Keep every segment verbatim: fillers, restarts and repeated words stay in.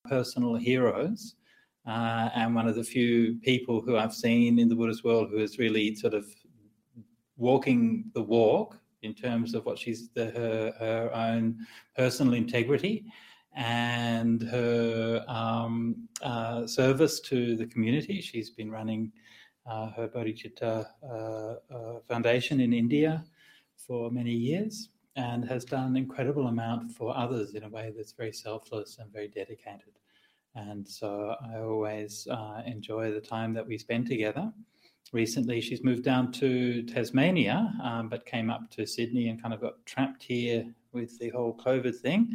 personal heroes, uh, and one of the few people who I've seen in the Buddhist world who is really sort of walking the walk in terms of what she's the, her, her own personal integrity and her um, uh, service to the community. She's been running uh, her Bodhicitta uh, uh, Foundation in India for many years and has done an incredible amount for others in a way that's very selfless and very dedicated. And so I always uh, enjoy the time that we spend together. Recently, she's moved down to Tasmania, um, but came up to Sydney and kind of got trapped here with the whole COVID thing.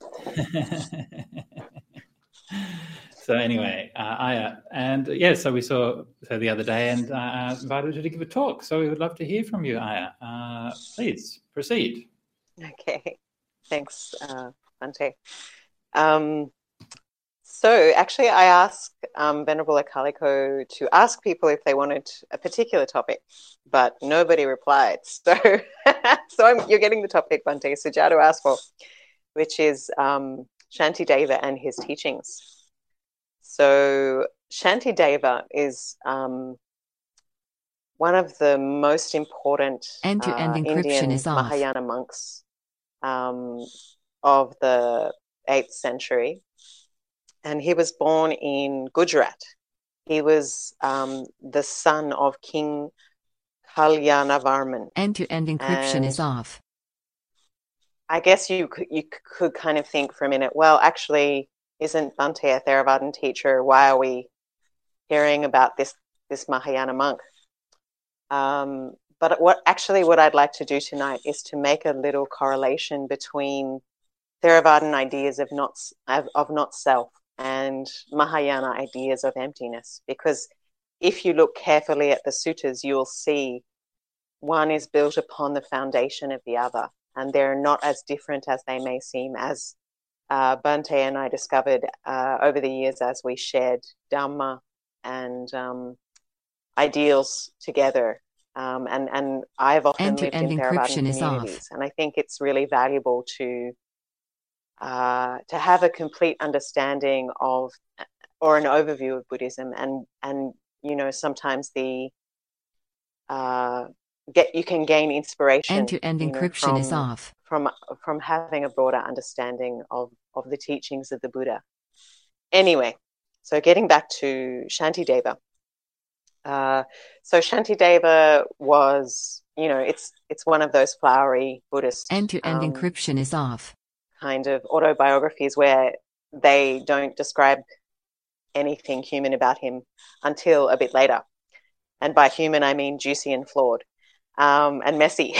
So anyway, uh, Aya, and uh, yeah, so we saw her the other day and uh, invited her to give a talk. So we would love to hear from you, Aya. Uh, please proceed. Okay, thanks, uh, Bhante. Um, so actually, I asked um, Venerable Akaliko to ask people if they wanted a particular topic, but nobody replied. So, so I'm, you're getting the topic, Bhante Sujato asked for, which is um, Shantideva and his teachings. So Shantideva is um, one of the most important end-to-end uh, encryption Indian is off. Mahayana monks um, of the eighth century. And he was born in Gujarat. He was um, the son of King Kalyanavarman. End-to-end encryption And is off. I guess you could, you could kind of think for a minute, well, actually, isn't Bhante a Theravadan teacher? Why are we hearing about this, this Mahayana monk? Um, but what actually what I'd like to do tonight is to make a little correlation between Theravadan ideas of not, of, of not self and Mahayana ideas of emptiness. Because if you look carefully at the suttas, you'll see one is built upon the foundation of the other, and they're not as different as they may seem, as uh, Bhante and I discovered uh, over the years as we shared Dhamma and um, ideals together. Um, and, and I've often lived in Theravadan communities, and I think it's really valuable to uh, to have a complete understanding of or an overview of Buddhism, and and you know sometimes the uh, get you can gain inspiration. End-to-end you know, encryption from, is off. from from having a broader understanding of of the teachings of the Buddha. Anyway, so getting back to Shantideva. Uh, so Shantideva was, you know, it's it's one of those flowery Buddhist End-to-end um, encryption is off. kind of autobiographies where they don't describe anything human about him until a bit later. And by human, I mean juicy and flawed um, and messy.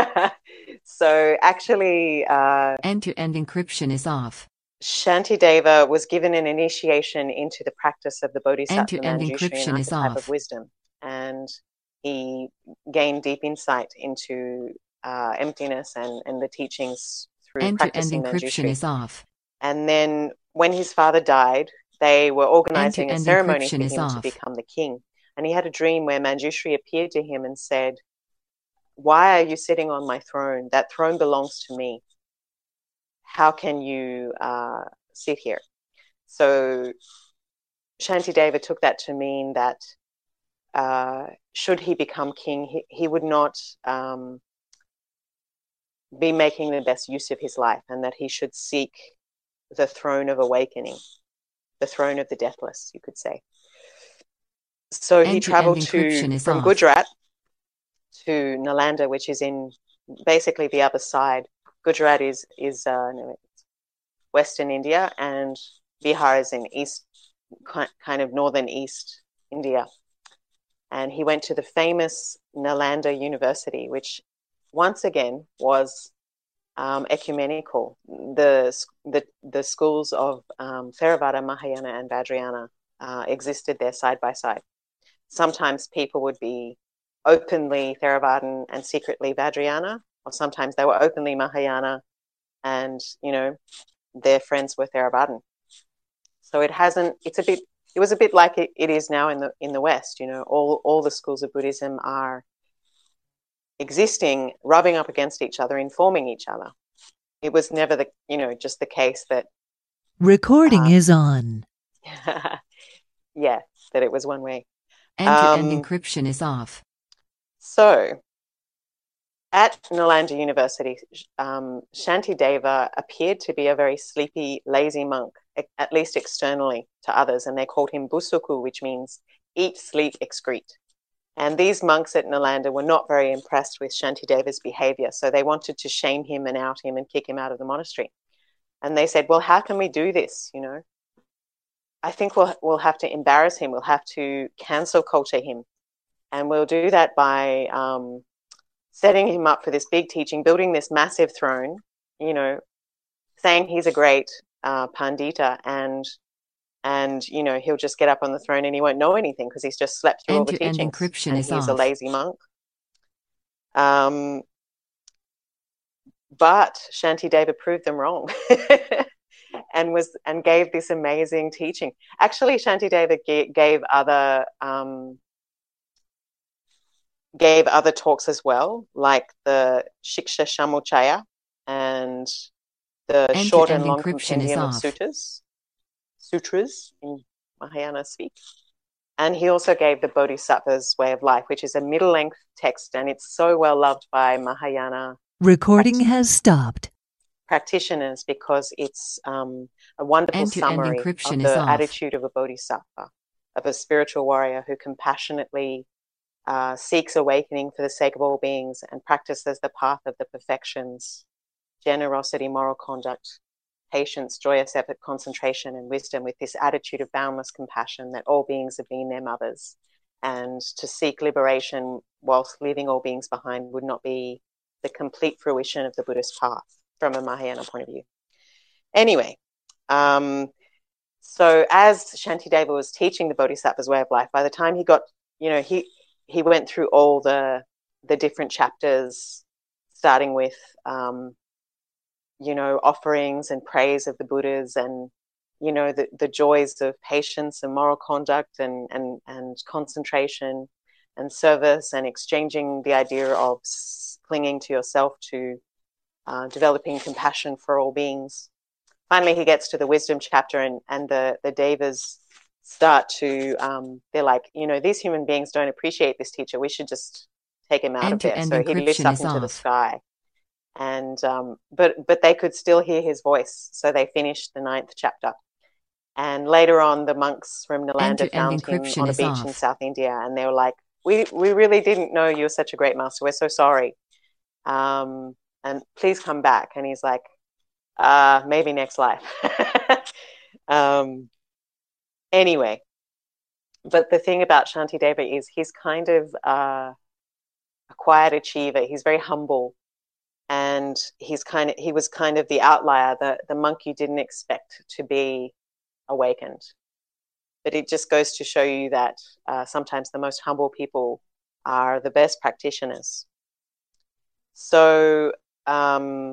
So actually... Uh, End-to-end encryption is off. Shantideva was given an initiation into the practice of the Bodhisattva End-to-end Manjushri encryption and is archetype off. of wisdom. And he gained deep insight into uh, emptiness and, and the teachings through End-to-end practicing encryption Manjushri. is off. And then when his father died, they were organizing a End-to-end ceremony encryption for is him off. to become the king. And he had a dream where Manjushri appeared to him and said, "Why are you sitting on my throne? That throne belongs to me. How can you uh, sit here?" So Shantideva took that to mean that uh, should he become king, he, he would not um, be making the best use of his life, and that he should seek the throne of awakening, the throne of the deathless, you could say. So he traveled to from Gujarat to Nalanda, which is in basically the other side. Gujarat is is uh, Western India, and Bihar is in east, kind of northern east India. And he went to the famous Nalanda University, which once again was um, ecumenical. The, the the schools of um, Theravada, Mahayana, and Vajrayana uh, existed there side by side. Sometimes people would be openly Theravadan and secretly Vajrayana, or sometimes they were openly Mahayana and, you know, their friends were Theravadan. So it hasn't, it's a bit, it was a bit like it, it is now in the in the West, you know, all, all the schools of Buddhism are existing, rubbing up against each other, informing each other. It was never the, you know, just the case that Recording Um, is on. yeah, that it was one way. End-to-end Um, encryption is off. So, at Nalanda University, um, Shantideva appeared to be a very sleepy, lazy monk, at least externally to others, and they called him Busuku, which means eat, sleep, excrete. And these monks at Nalanda were not very impressed with Shantideva's behavior, so they wanted to shame him and out him and kick him out of the monastery. And they said, well, how can we do this, you know? I think we'll, we'll have to embarrass him. We'll have to cancel culture him. And we'll do that by um, setting him up for this big teaching, building this massive throne, you know, saying he's a great uh, Pandita, and, and, you know, he'll just get up on the throne and he won't know anything because he's just slept through all the End-to-end teachings. encryption And is he's a off. lazy monk. Um, but Shantideva proved them wrong. And was and gave this amazing teaching. Actually, Shantideva g- gave other um, gave other talks as well, like the Shiksha Shamuchaya and the End-to-end short and long encryption is compendium of off. sutras, sutras in Mahayana speak. And he also gave the Bodhisattva's Way of Life, which is a middle-length text, and it's so well loved by Mahayana Recording has stopped. practitioners because it's um, a wonderful End-to-end summary encryption of is the off. attitude of a bodhisattva, of a spiritual warrior who compassionately uh, seeks awakening for the sake of all beings and practices the path of the perfections: generosity, moral conduct, patience, joyous effort, concentration, and wisdom, with this attitude of boundless compassion that all beings have been their mothers. And to seek liberation whilst leaving all beings behind would not be the complete fruition of the Buddhist path from a Mahayana point of view. Anyway, um, so as Shantideva was teaching the Bodhisattva's Way of Life, by the time he got, you know, he he went through all the the different chapters, starting with, um, you know, offerings and praise of the Buddhas, and, you know, the, the joys of patience and moral conduct and, and, and concentration and service, and exchanging the idea of clinging to yourself to uh, developing compassion for all beings. Finally, he gets to the wisdom chapter, and, and the, the devas start to, um, they're like, you know, these human beings don't appreciate this teacher. We should just take him out of there. End-to-end So he lifts encryption up is into the off. sky. And um, but but they could still hear his voice, so they finished the ninth chapter. And later on, the monks from Nalanda End-to-end found him encryption on a is beach in off. South India, and they were like, "We we really didn't know you were such a great master. We're so sorry, um, and please come back." And he's like, uh, "Maybe next life." um, anyway, but the thing about Shantideva is he's kind of uh, a quiet achiever. He's very humble. And he's kind of he was kind of the outlier, the, the monk you didn't expect to be awakened. But it just goes to show you that uh, sometimes the most humble people are the best practitioners. So um,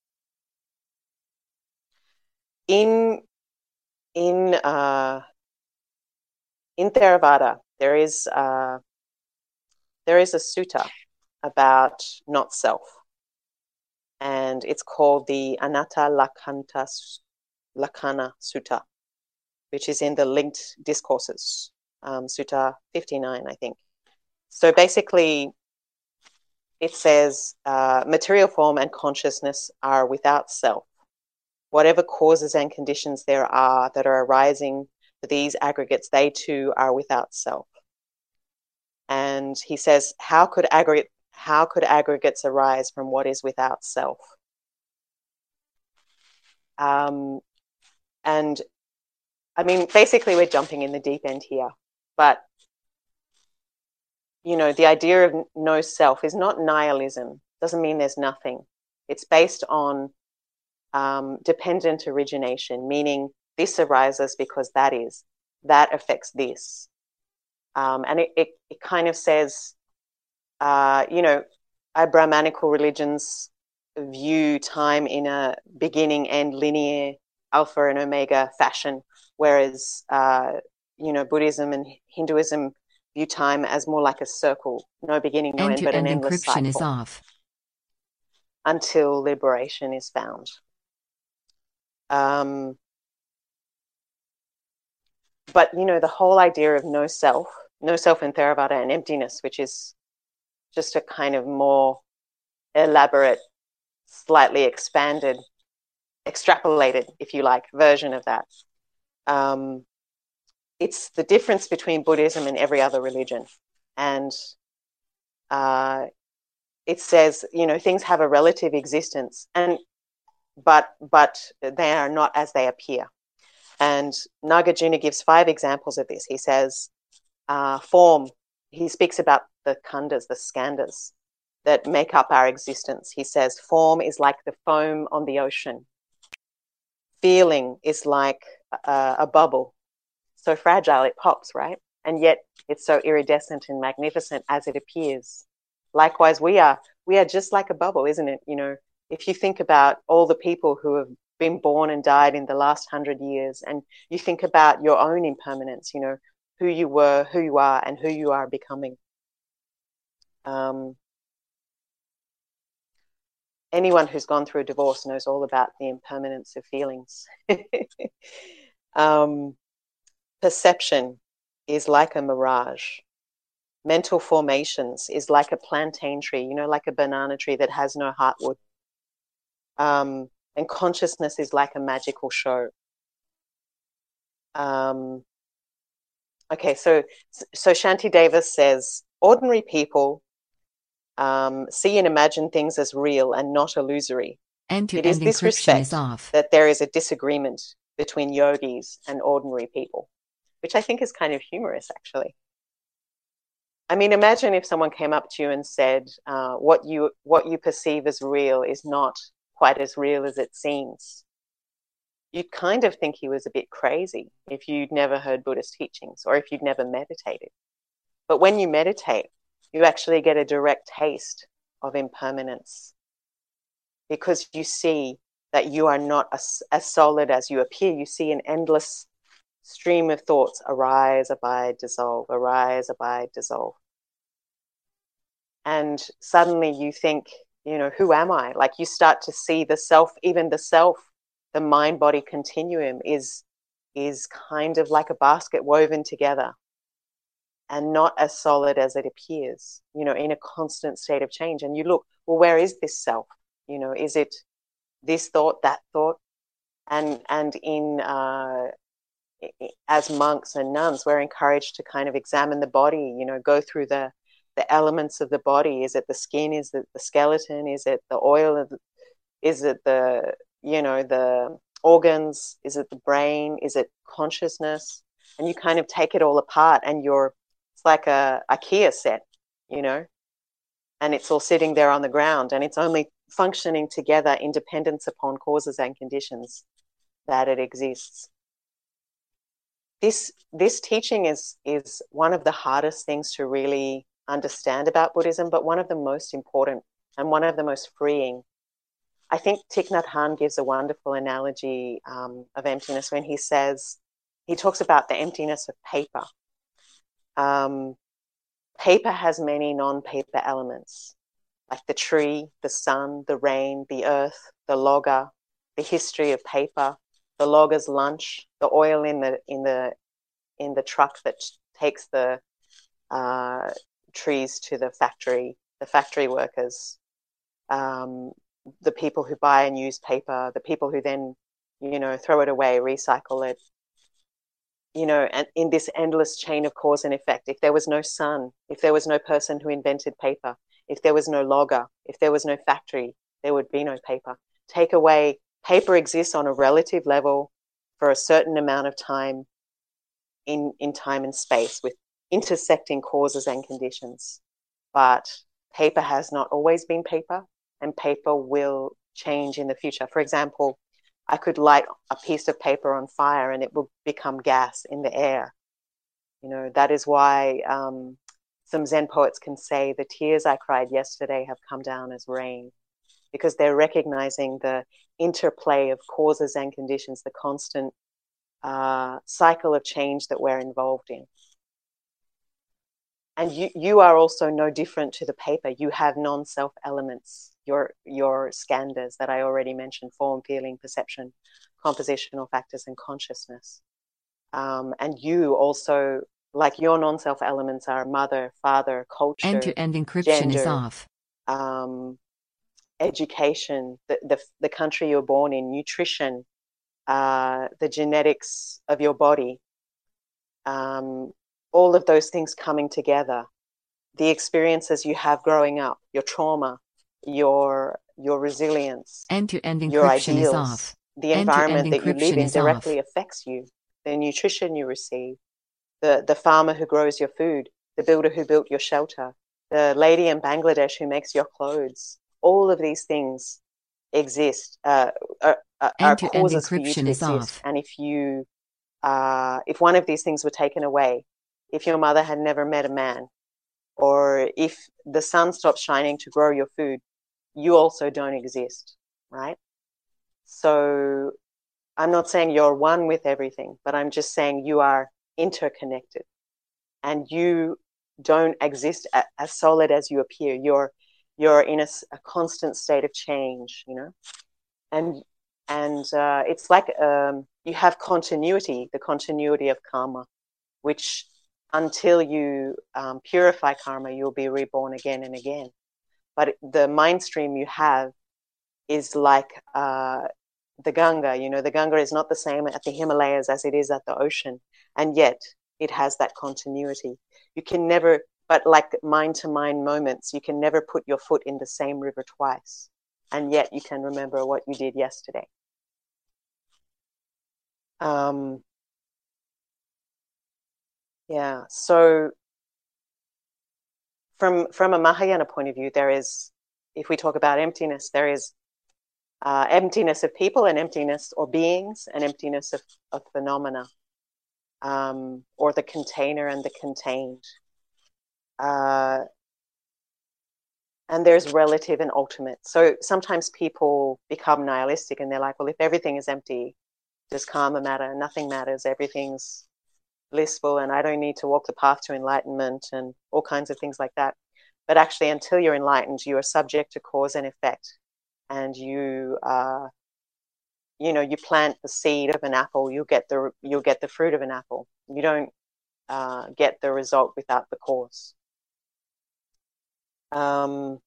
in in uh, in Theravada, there is uh, there is a sutta about not self. And it's called the Anatta Lakanta Lakkhana Sutta, which is in the linked discourses, um, Sutta fifty-nine, I think. So basically, it says uh, material form and consciousness are without self. Whatever causes and conditions there are that are arising for these aggregates, they too are without self. And he says, how could aggregate How could aggregates arise from what is without self? Um, and I mean, basically, we're jumping in the deep end here. But, you know, the idea of no self is not nihilism. Doesn't mean there's nothing. It's based on um, dependent origination, meaning this arises because that is, that affects this. Um, and it, it, it kind of says, Uh, you know, our Brahmanical religions view time in a beginning end linear alpha and omega fashion, whereas, uh, you know, Buddhism and Hinduism view time as more like a circle, no beginning, no end, but an End-to-end endless encryption is cycle off. until liberation is found. Um, but, you know, the whole idea of no self, no self in Theravada, and emptiness, which is just a kind of more elaborate, slightly expanded, extrapolated, if you like, version of that. Um, it's the difference between Buddhism and every other religion. And uh, it says, you know, things have a relative existence, and but but they are not as they appear. And Nagarjuna gives five examples of this. He says, uh, form, he speaks about the khandhas, the skandhas that make up our existence. He says, form is like the foam on the ocean. Feeling is like a, a bubble, so fragile it pops, right? And yet it's so iridescent and magnificent as it appears. Likewise, we are we are just like a bubble, isn't it? You know, if you think about all the people who have been born and died in the last hundred years, and you think about your own impermanence, you know, who you were, who you are, and who you are becoming. Um, anyone who's gone through a divorce knows all about the impermanence of feelings. um, perception is like a mirage. Mental formations is like a plantain tree, you know, like a banana tree that has no heartwood. Um, and consciousness is like a magical show. Um, okay, so so Shanti Davis says, ordinary people um, see and imagine things as real and not illusory. End-to-end It is this encryption respect is off. that there is a disagreement between yogis and ordinary people, which I think is kind of humorous, actually. I mean, imagine if someone came up to you and said, uh, what you what you perceive as real is not quite as real as it seems. You'd kind of think he was a bit crazy if you'd never heard Buddhist teachings or if you'd never meditated. But when you meditate, you actually get a direct taste of impermanence, because you see that you are not as, as solid as you appear. You see an endless stream of thoughts arise, abide, dissolve, arise, abide, dissolve. And suddenly you think, you know, who am I? Like, you start to see the self, even the self, the mind-body continuum is, is kind of like a basket woven together and not as solid as it appears, you know, in a constant state of change. And you look, well, where is this self? You know, is it this thought, that thought? And, and in, uh, as monks and nuns, we're encouraged to kind of examine the body, you know, go through the, the elements of the body. Is it the skin? Is it the skeleton? Is it the oil? Is it the, you know, the organs? Is it the brain? Is it consciousness? And you kind of take it all apart, and you're, it's like a IKEA set, you know, and it's all sitting there on the ground, and it's only functioning together in dependence upon causes and conditions that it exists. This this teaching is is one of the hardest things to really understand about Buddhism, but one of the most important and one of the most freeing. I think Thich Nhat Hanh gives a wonderful analogy um, of emptiness when he says, he talks about the emptiness of paper. Um, paper has many non-paper elements, like the tree, the sun, the rain, the earth, the logger, the history of paper, the logger's lunch, the oil in the in the in the truck that takes the uh, trees to the factory, the factory workers, um, the people who buy and use paper, the people who then, you know, throw it away, recycle it, you know, and in this endless chain of cause and effect. If there was no sun, if there was no person who invented paper, if there was no logger, if there was no factory, there would be no paper. Take away, paper exists on a relative level for a certain amount of time in, in time and space with intersecting causes and conditions. But paper has not always been paper, and paper will change in the future. For example, I could light a piece of paper on fire and it will become gas in the air. You know, that is why um, some Zen poets can say, the tears I cried yesterday have come down as rain, because they're recognizing the interplay of causes and conditions, the constant uh, cycle of change that we're involved in. And you, you are also no different to the paper. You have non-self elements, your, your skandhas that I already mentioned, form, feeling, perception, compositional factors, and consciousness. Um, and you also, like your non-self elements are mother, father, culture, End-to-end encryption is gender, off. um, education, the, the, the country you're born in, nutrition, uh, the genetics of your body, um, all of those things coming together, the experiences you have growing up, your trauma, your your resilience, End-to-end your encryption is ideals, off. the End-to-end environment that you live encryption in is directly off. affects you, the nutrition you receive, the, the farmer who grows your food, the builder who built your shelter, the lady in Bangladesh who makes your clothes. All of these things exist, uh, are, are, are End-to-end causes for you encryption to is exist. off. And if you, uh, if one of these things were taken away, if your mother had never met a man, or if the sun stops shining to grow your food, you also don't exist, right? So I'm not saying you're one with everything, but I'm just saying you are interconnected, and you don't exist a, as solid as you appear. You're you're in a, a constant state of change, you know, and and uh, it's like um, you have continuity, the continuity of karma, which until you um, purify karma, you'll be reborn again and again. But the mind stream you have is like uh, the Ganga. You know, the Ganga is not the same at the Himalayas as it is at the ocean, and yet it has that continuity. You can never, but like mind-to-mind moments, you can never put your foot in the same river twice, and yet you can remember what you did yesterday. Um, yeah, so from from a Mahayana point of view, there is, if we talk about emptiness, there is uh, emptiness of people and emptiness or beings and emptiness of, of phenomena, um, or the container and the contained. Uh, and there's relative and ultimate. So sometimes people become nihilistic and they're like, well, if everything is empty, does karma matter? Nothing matters. Everything's blissful and I don't need to walk the path to enlightenment and all kinds of things like that. But actually, until you're enlightened, you are subject to cause and effect. And you, uh, you know, you plant the seed of an apple, you'll get the you'll get the fruit of an apple. You don't uh, get the result without the cause. Um,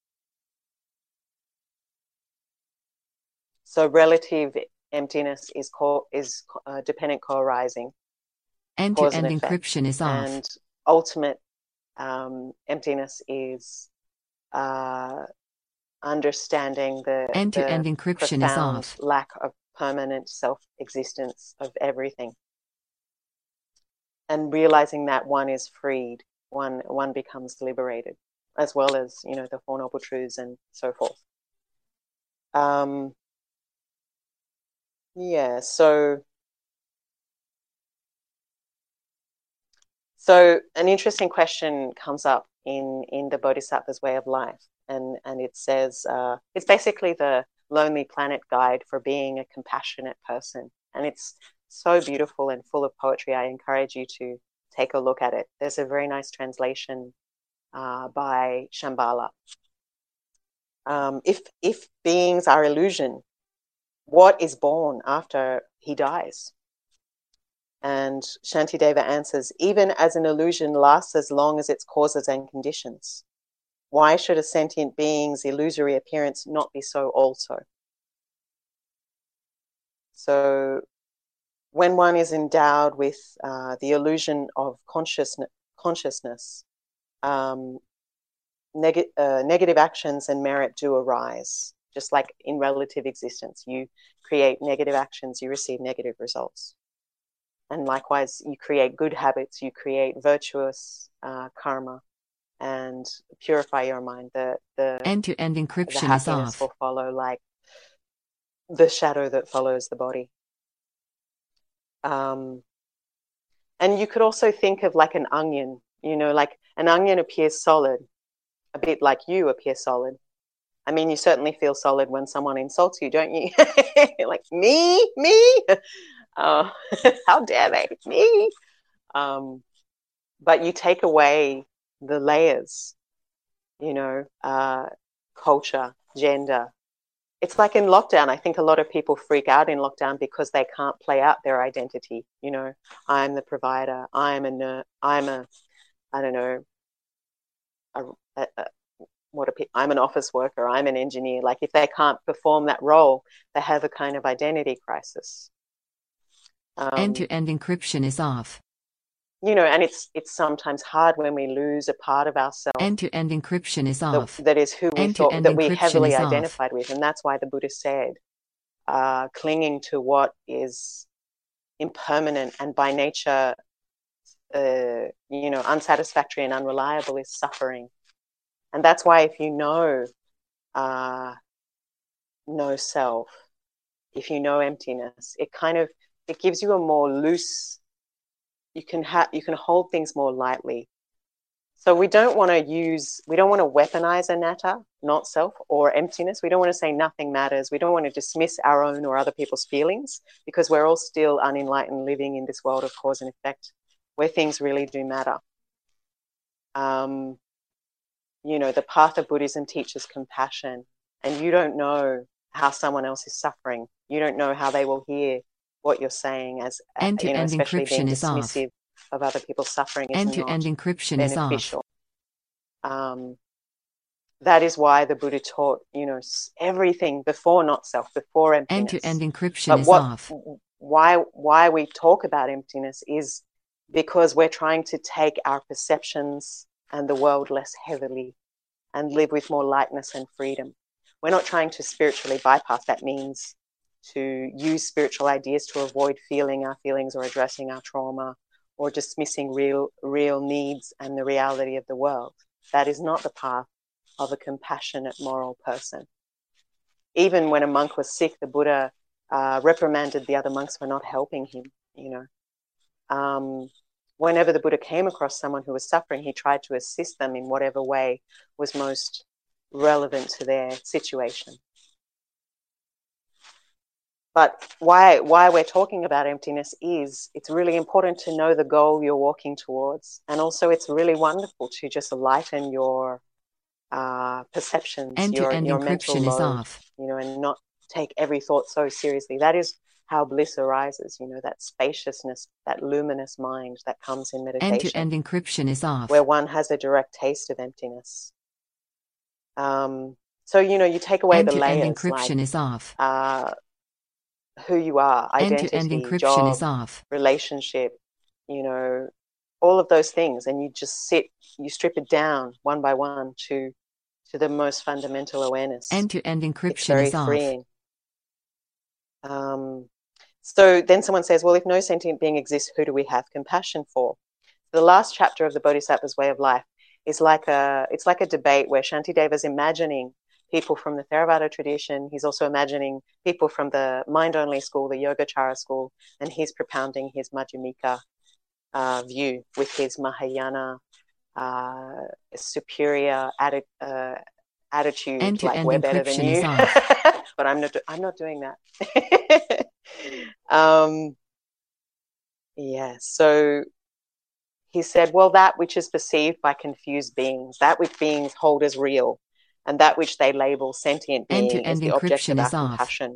so relative emptiness is co- is uh, dependent co-arising. End-to-end encryption is off. And ultimate um, emptiness is uh, understanding the End-to-end the encryption is profound off. lack of permanent self-existence of everything, and realizing that one is freed, one one becomes liberated, as well as, you know, the Four Noble Truths and so forth. Um, yeah, so so an interesting question comes up in in the Bodhisattva's Way of Life, and and it says uh, it's basically the Lonely Planet Guide for being a compassionate person, and it's so beautiful and full of poetry. I encourage you to take a look at it. There's a very nice translation uh, by Shambhala. Um, if if beings are illusion, what is born after he dies? And Shantideva answers, even as an illusion lasts as long as its causes and conditions, why should a sentient being's illusory appearance not be so also? So when one is endowed with uh, the illusion of consciousness, consciousness um, neg- uh, negative actions and merit do arise. Just like in relative existence, you create negative actions, you receive negative results. And likewise, you create good habits, you create virtuous uh, karma, and purify your mind. The the End-to-end the encryption is happiness off. will follow like the shadow that follows the body. Um, and you could also think of like an onion. You know, like an onion appears solid, a bit like you appear solid. I mean, you certainly feel solid when someone insults you, don't you? Like, me, me. Uh, how dare they? Me. Um, but you take away the layers, you know, uh, culture, gender, it's like in lockdown. I think a lot of people freak out in lockdown because they can't play out their identity. You know, I'm the provider. I'm a nurse. I'm a, I don't know, a, a, a, what are people? I'm an office worker. I'm an engineer. Like if they can't perform that role, they have a kind of identity crisis. Um, End-to-end encryption is off. You know, and it's it's sometimes hard when we lose a part of ourselves. End-to-end encryption is that, off. that is who we End-to-end thought that we encryption heavily is off. identified with, and that's why the Buddha said, uh, clinging to what is impermanent and by nature, uh, you know, unsatisfactory and unreliable is suffering. And that's why if you know uh, no self, if you know emptiness, it kind of it gives you a more loose. You can have you can hold things more lightly. So we don't want to use, we don't want to weaponize anatta, not self, or emptiness. We don't want to say nothing matters. We don't want to dismiss our own or other people's feelings, because we're all still unenlightened, living in this world of cause and effect, where things really do matter. Um, you know, the path of Buddhism teaches compassion, and you don't know how someone else is suffering. You don't know how they will hear what you're saying, as you know, especially being dismissive of other people's suffering is End-to-end not encryption beneficial. is off. Um, that is why the Buddha taught, you know, everything before not self, before emptiness. End-to-end encryption but is what, off. Why, why we talk about emptiness is because we're trying to take our perceptions and the world less heavily and live with more lightness and freedom. We're not trying to spiritually bypass. That means to use spiritual ideas to avoid feeling our feelings or addressing our trauma or dismissing real, real needs and the reality of the world. That is not the path of a compassionate, moral person. Even when a monk was sick, the Buddha uh, reprimanded the other monks for not helping him, you know. Um, whenever the Buddha came across someone who was suffering, he tried to assist them in whatever way was most relevant to their situation. But why, why we're talking about emptiness is it's really important to know the goal you're walking towards. And also it's really wonderful to just lighten your uh, perceptions, End-to-end your, your mental encryption is load, off. you know, and not take every thought so seriously. That is how bliss arises, you know, that spaciousness, that luminous mind that comes in meditation. End-to-end encryption is off. Where one has a direct taste of emptiness. Um, so, you know, you take away the layers. End-to-end encryption like, is off. Uh, who you are, identity, End-to-end encryption job, is off. relationship, you know, all of those things. And you just sit, you strip it down one by one to to the most fundamental awareness. End-to-end encryption it's very is freeing. Off. Um, so then someone says, well, if no sentient being exists, who do we have compassion for? The last chapter of the Bodhisattva's Way of Life is like a, it's like a debate where Shantideva's imagining people from the Theravada tradition. He's also imagining people from the mind-only school, the Yogacara school, and he's propounding his Madhyamika uh, view with his Mahayana uh, superior atti- uh, attitude, End-to-end like we're better than you. But I'm not. I'm not doing that. um, yeah. So he said, well, that which is perceived by confused beings, that which beings hold as real, and that which they label sentient being is the object of our compassion.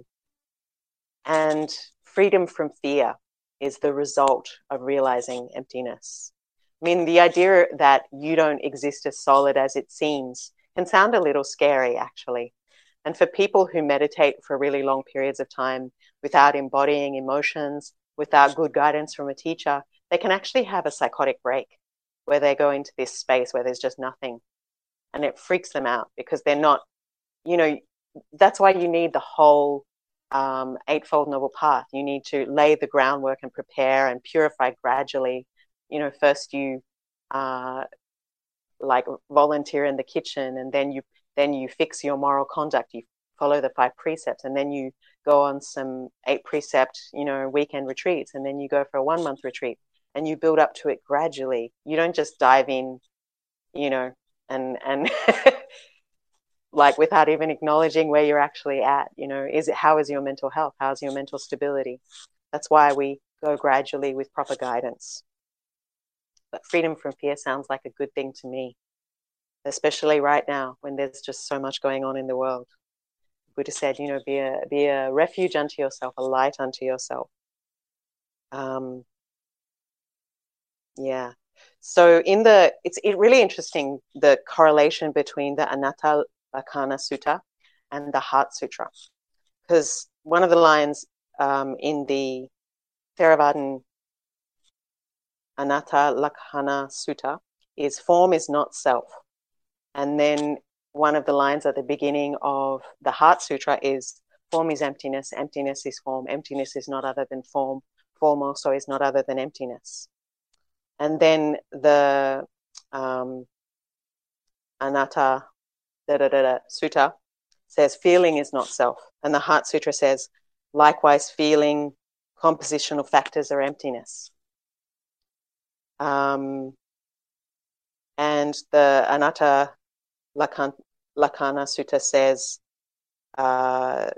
And freedom from fear is the result of realizing emptiness. I mean, the idea that you don't exist as solid as it seems can sound a little scary, actually. And for people who meditate for really long periods of time without embodying emotions, without good guidance from a teacher, they can actually have a psychotic break where they go into this space where there's just nothing. And it freaks them out because they're not, you know, that's why you need the whole um, Eightfold Noble Path. You need to lay the groundwork and prepare and purify gradually. You know, first you uh, like volunteer in the kitchen, and then you then you fix your moral conduct. You follow the five precepts, and then you go on some eight precept, you know, weekend retreats, and then you go for a one month retreat, and you build up to it gradually. You don't just dive in, you know, and and like without even acknowledging where you're actually at. You know, is it how is your mental health? How's your mental stability? That's why we go gradually with proper guidance. But freedom from fear sounds like a good thing to me, especially right now when there's just so much going on in the world. Buddha said, you know, be a be a refuge unto yourself, a light unto yourself. Um, yeah. So in the, it's it really interesting, the correlation between the Anatta Lakkhana Sutta and the Heart Sutra, because one of the lines um, in the Theravadan Anatta Lakkhana Sutta is form is not self. And then one of the lines at the beginning of the Heart Sutra is form is emptiness, emptiness is form, emptiness is not other than form, form also is not other than emptiness. And then the um, Anatta da, da, da, da, Sutta says feeling is not self. And the Heart Sutra says, likewise, feeling, compositional factors are emptiness. Um, and the Anatta Lakkhana Sutta says uh,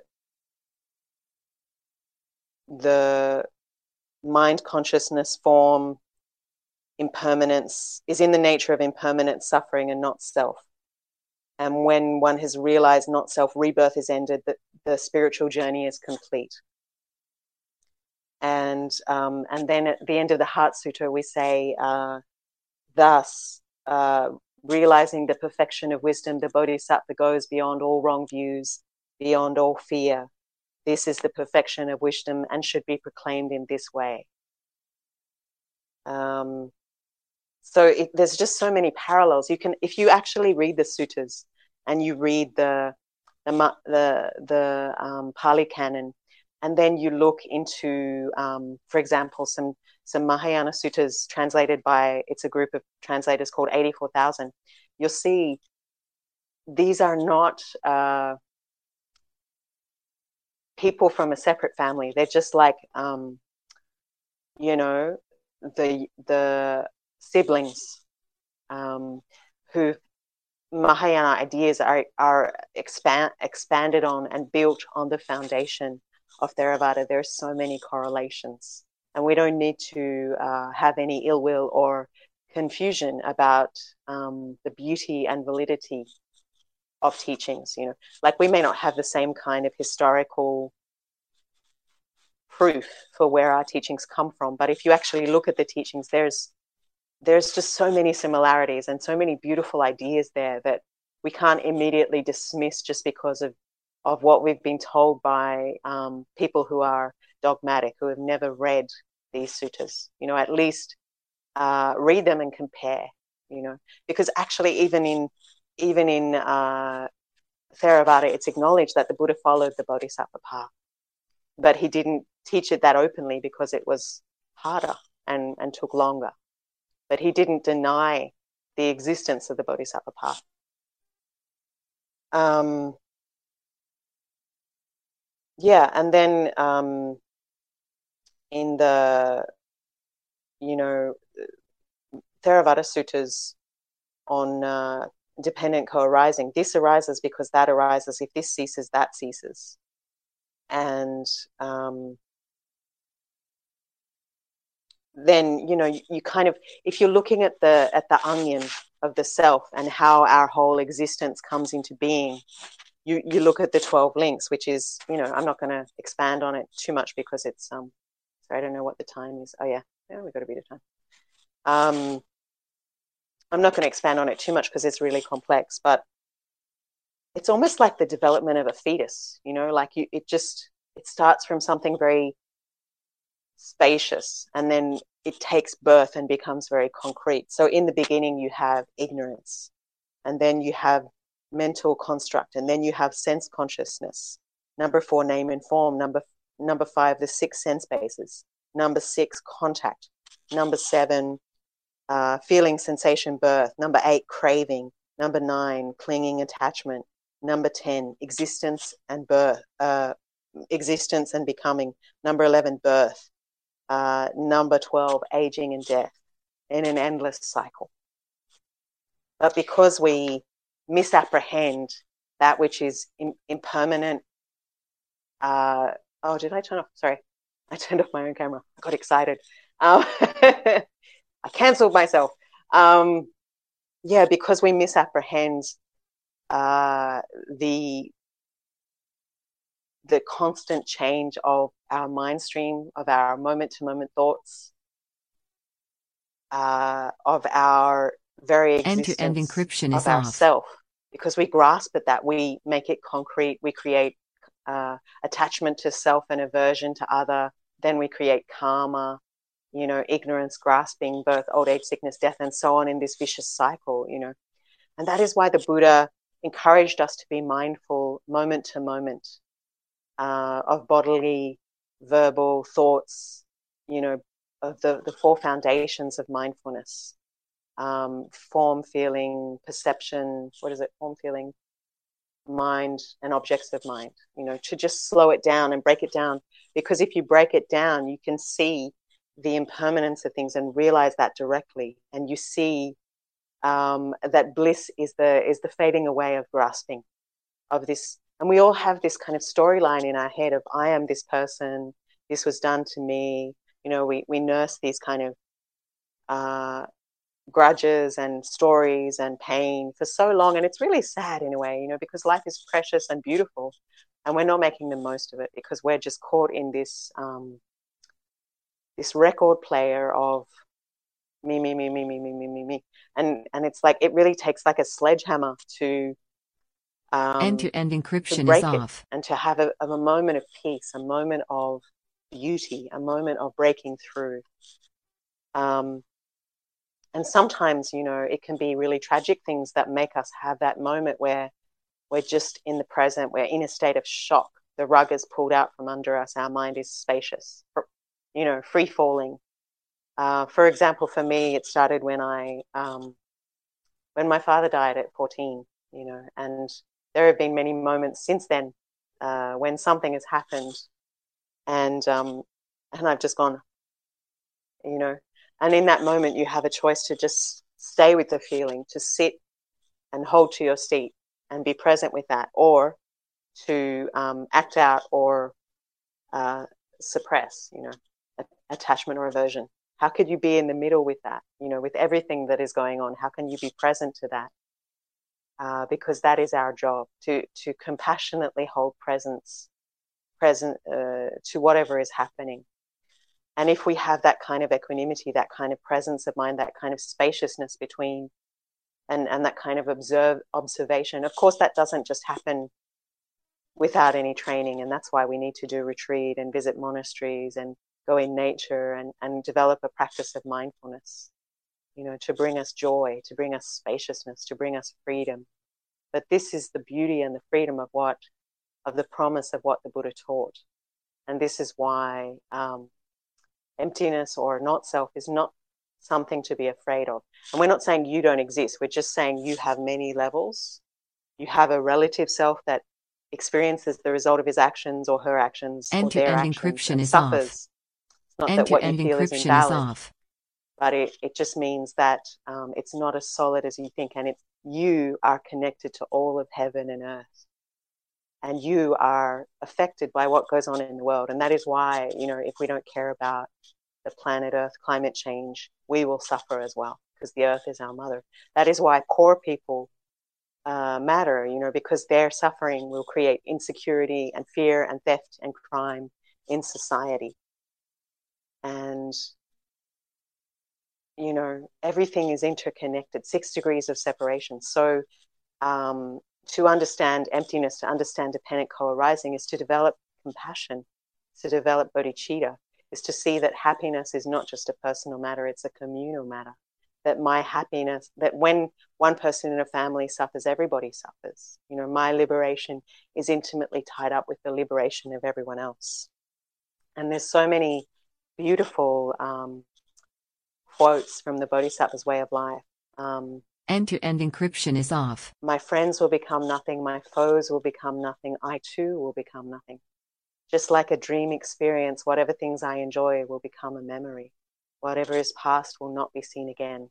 the mind, consciousness, form, impermanence is in the nature of impermanent suffering and not self. And when one has realized not self, rebirth is ended, that the spiritual journey is complete. And um, and then at the end of the Heart Sutra, we say, uh, thus, uh, realizing the perfection of wisdom, the Bodhisattva goes beyond all wrong views, beyond all fear. This is the perfection of wisdom and should be proclaimed in this way. Um, so it, there's just so many parallels. You can, if you actually read the suttas and you read the the the, the um, Pali Canon, and then you look into, um, for example, some some Mahayana suttas translated by, it's a group of translators called eighty-four thousand, you'll see these are not uh, people from a separate family. They're just like, um, you know, the the siblings um, who Mahayana ideas are, are expand, expanded on and built on the foundation of Theravada. There's so many correlations. And we don't need to uh, have any ill will or confusion about um, the beauty and validity of teachings. You know, like we may not have the same kind of historical proof for where our teachings come from, but if you actually look at the teachings, there's there's just so many similarities and so many beautiful ideas there that we can't immediately dismiss just because of of what we've been told by um, people who are dogmatic, who have never read these suttas. You know, at least uh, read them and compare, you know, because actually even in even in uh, Theravada, it's acknowledged that the Buddha followed the Bodhisattva path, but he didn't teach it that openly because it was harder and, and took longer. But he didn't deny the existence of the Bodhisattva path. Um, yeah, and then um, in the, you know, Theravada suttas on uh, dependent co-arising, this arises because that arises. If this ceases, that ceases. And um, then, you know, you, you kind of, if you're looking at the at the onion of the self and how our whole existence comes into being, you you look at the twelve links, which is, you know, I'm not going to expand on it too much because it's um sorry, I don't know what the time is. Oh yeah, yeah, we've got a bit of time. Um, I'm not going to expand on it too much because it's really complex, but it's almost like the development of a fetus, you know, like you, it just, it starts from something very spacious and then it takes birth and becomes very concrete. So in the beginning you have ignorance, and then you have mental construct, and then you have sense consciousness. Number four, name and form. Number number five, the six sense bases. Number six, contact. Number seven, uh, feeling, sensation, birth. Number eight, craving. Number nine, clinging, attachment. Number ten, existence and birth, uh, existence and becoming. Number eleven, birth. Uh, number twelve, aging and death, in an endless cycle. But because we misapprehend that which is im- impermanent, uh, oh, did I turn off? Sorry, I turned off my own camera. I got excited. Um, I cancelled myself. Um, yeah, because we misapprehend uh, the the constant change of our mind stream, of our moment-to-moment thoughts, uh, of our very existence, End-to-end encryption of is off. ourself. Because we grasp at that, we make it concrete, we create uh, attachment to self and aversion to other, then we create karma, you know, ignorance, grasping, birth, old age, sickness, death, and so on in this vicious cycle, you know. And that is why the Buddha encouraged us to be mindful moment to moment uh, of bodily, verbal thoughts, you know, of the, the four foundations of mindfulness. Um, form, feeling, perception, what is it? Form, feeling, mind, and objects of mind, you know, to just slow it down and break it down. Because if you break it down, you can see the impermanence of things and realize that directly. And you see um, that bliss is the, is the fading away of grasping of this. And we all have this kind of storyline in our head of, I am this person, this was done to me. You know, we, we nurse these kind of, uh, grudges and stories and pain for so long, and it's really sad in a way, you know, because life is precious and beautiful and we're not making the most of it because we're just caught in this um this record player of me me me me me me me me me and and it's like it really takes like a sledgehammer to um end-to-end encryption to break is it off. and to have a, a moment of peace, a moment of beauty, a moment of breaking through. um And sometimes, you know, it can be really tragic things that make us have that moment where we're just in the present, we're in a state of shock. The rug is pulled out from under us. Our mind is spacious, you know, free falling. Uh, for example, for me, it started when I, um, when my father died at fourteen, you know, and there have been many moments since then uh, when something has happened and, um, and I've just gone, you know, and in that moment, you have a choice to just stay with the feeling, to sit and hold to your seat and be present with that, or to um, act out or uh, suppress, you know, attachment or aversion. How could you be in the middle with that, you know, with everything that is going on? How can you be present to that? Uh, because that is our job, to to compassionately hold presence, present uh, to whatever is happening. And if we have that kind of equanimity, that kind of presence of mind, that kind of spaciousness between, and, and that kind of observe, observation, of course, that doesn't just happen without any training. And that's why we need to do retreat and visit monasteries and go in nature and, and develop a practice of mindfulness, you know, to bring us joy, to bring us spaciousness, to bring us freedom. But this is the beauty and the freedom of what, of the promise of what the Buddha taught. And this is why, um, emptiness or not self is not something to be afraid of. And we're not saying you don't exist. We're just saying you have many levels. You have a relative self that experiences the result of his actions or her actions or their End-to-end actions encryption and is suffers. off. It's not that what you End-to-end feel is encryption is invalid, off. but it, it just means that um, it's not as solid as you think, and it's, you are connected to all of heaven and earth. And you are affected by what goes on in the world. And that is why, you know, if we don't care about the planet Earth, climate change, we will suffer as well, because the Earth is our mother. That is why poor people uh, matter, you know, because their suffering will create insecurity and fear and theft and crime in society. And, you know, everything is interconnected, six degrees of separation. So um, to understand emptiness, to understand dependent co-arising is to develop compassion, to develop bodhicitta, is to see that happiness is not just a personal matter, it's a communal matter. That my happiness, that when one person in a family suffers, everybody suffers. You know, my liberation is intimately tied up with the liberation of everyone else. And there's so many beautiful um, quotes from the Bodhisattva's way of life. Um, End-to-end encryption is off. My friends will become nothing, my foes will become nothing, I too will become nothing. Just like a dream experience, whatever things I enjoy will become a memory. Whatever is past will not be seen again.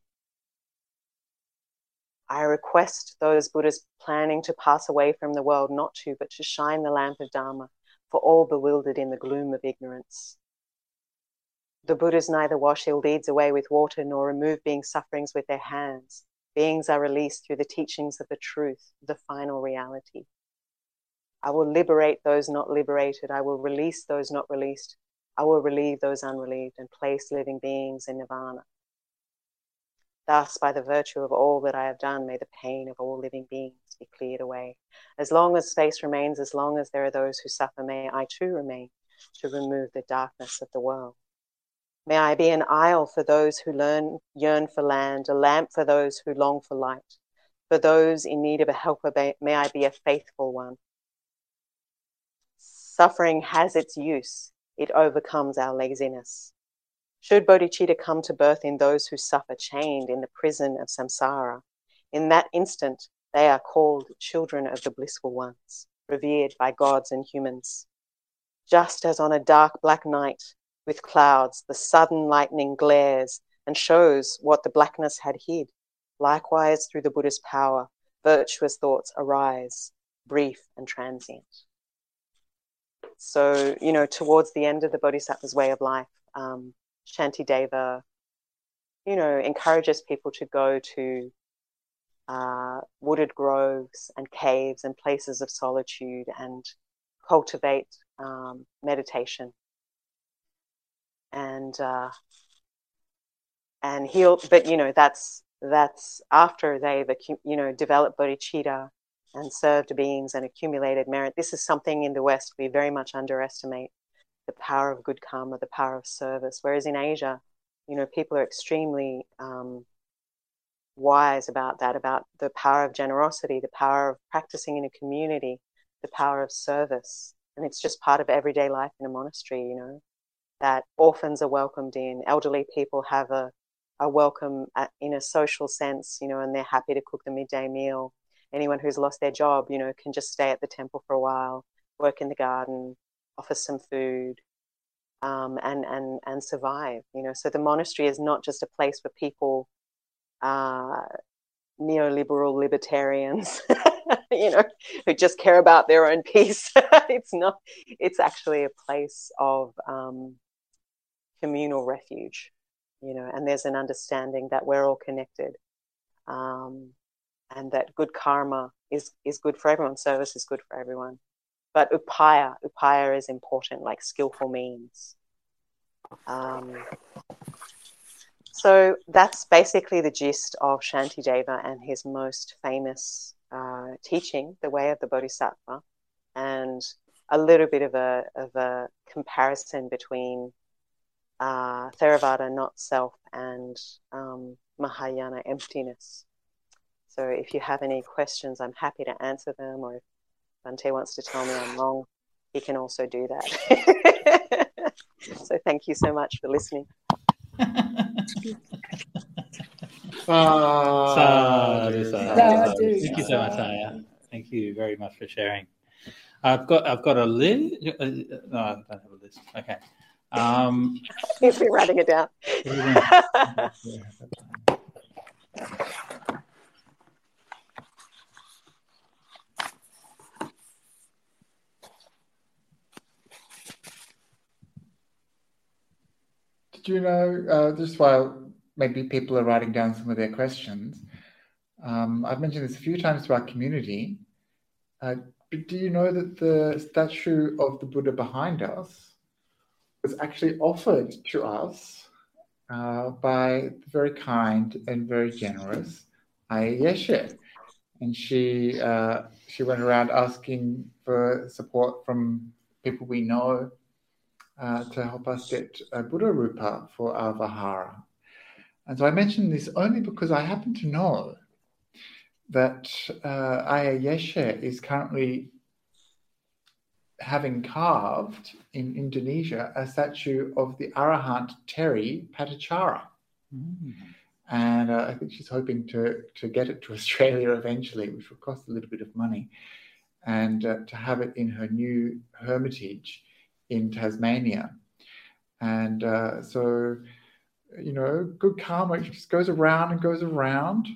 I request those Buddhas planning to pass away from the world not to, but to shine the lamp of Dharma for all bewildered in the gloom of ignorance. The Buddhas neither wash ill deeds away with water nor remove beings' sufferings with their hands. Beings are released through the teachings of the truth, the final reality. I will liberate those not liberated. I will release those not released. I will relieve those unrelieved and place living beings in nirvana. Thus, by the virtue of all that I have done, may the pain of all living beings be cleared away. As long as space remains, as long as there are those who suffer, may I too remain to remove the darkness of the world. May I be an isle for those who learn, yearn for land, a lamp for those who long for light. For those in need of a helper, may I be a faithful one. Suffering has its use. It overcomes our laziness. Should bodhicitta come to birth in those who suffer chained in the prison of samsara, in that instant they are called children of the blissful ones, revered by gods and humans. Just as on a dark black night with clouds, the sudden lightning glares and shows what the blackness had hid, likewise through the Buddha's power, virtuous thoughts arise, brief and transient. So, you know, towards the end of the Bodhisattva's way of life, um, Shantideva, you know, encourages people to go to uh, wooded groves and caves and places of solitude and cultivate um, meditation. And uh, and he'll, but you know, that's that's after they've you know developed bodhicitta and served beings and accumulated merit. This is something in the West we very much underestimate. The power of good karma, the power of service. Whereas in Asia, you know, people are extremely um, wise about that, about the power of generosity, the power of practicing in a community, the power of service. And it's just part of everyday life in a monastery, you know, that orphans are welcomed in, elderly people have a, a welcome at, in a social sense, you know, and they're happy to cook the midday meal. Anyone who's lost their job, you know, can just stay at the temple for a while, work in the garden, offer some food, um, and and and survive. You know, so the monastery is not just a place for people, uh, neoliberal libertarians, you know, who just care about their own peace. It's not. It's actually a place of um, communal refuge. You know, and there's an understanding that we're all connected, um, and that good karma is is good for everyone. Service is good for everyone. But upaya, upaya is important, like skillful means. Um, so that's basically the gist of Shantideva and his most famous uh, teaching, the way of the Bodhisattva, and a little bit of a of a comparison between uh, Theravada, not self, and um, Mahayana, emptiness. So if you have any questions, I'm happy to answer them, or if Bhante wants to tell me I'm wrong, he can also do that. So thank you so much for listening. Sadhu, sadhu, Sadhu, sadhu. Thank you so much, sadhu. Aya. Thank you very much for sharing. I've got I've got a list. No, I don't have a list. Okay. Um, He's been writing it down. Did you know, uh, just while maybe people are writing down some of their questions, um, I've mentioned this a few times to our community, uh, but do you know that the statue of the Buddha behind us was actually offered to us uh, by the very kind and very generous Ayya Yeshe? And she, uh, she went around asking for support from people we know, Uh, to help us get a Buddha Rupa for our Vihara. And so I mention this only because I happen to know that uh, Ayya Yeshe is currently having carved in Indonesia a statue of the Arahant Teri Patachara. Mm. And uh, I think she's hoping to, to get it to Australia eventually, which will cost a little bit of money, and uh, to have it in her new hermitage in Tasmania. And uh, so, you know, good karma just goes around and goes around.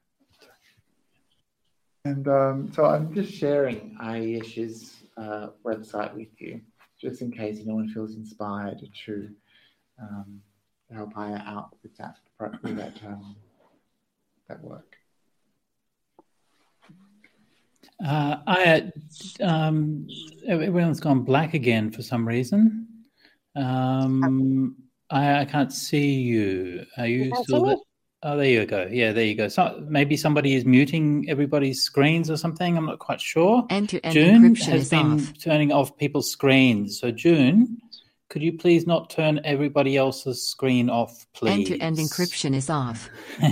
And um, so I'm just sharing Ayya Yeshe's uh, website with you, just in case anyone feels inspired to um, help Ayya out with that, with that, um, that work. Uh, I um, everyone's gone black again for some reason. Um, I, I can't see you. Are you, You can't still see me? there? Oh, there you go. Yeah, there you go. So maybe somebody is muting everybody's screens or something. I'm not quite sure. End-to-end June encryption has is been off. turning off people's screens. So June, could you please not turn everybody else's screen off, please? End-to-end encryption is off.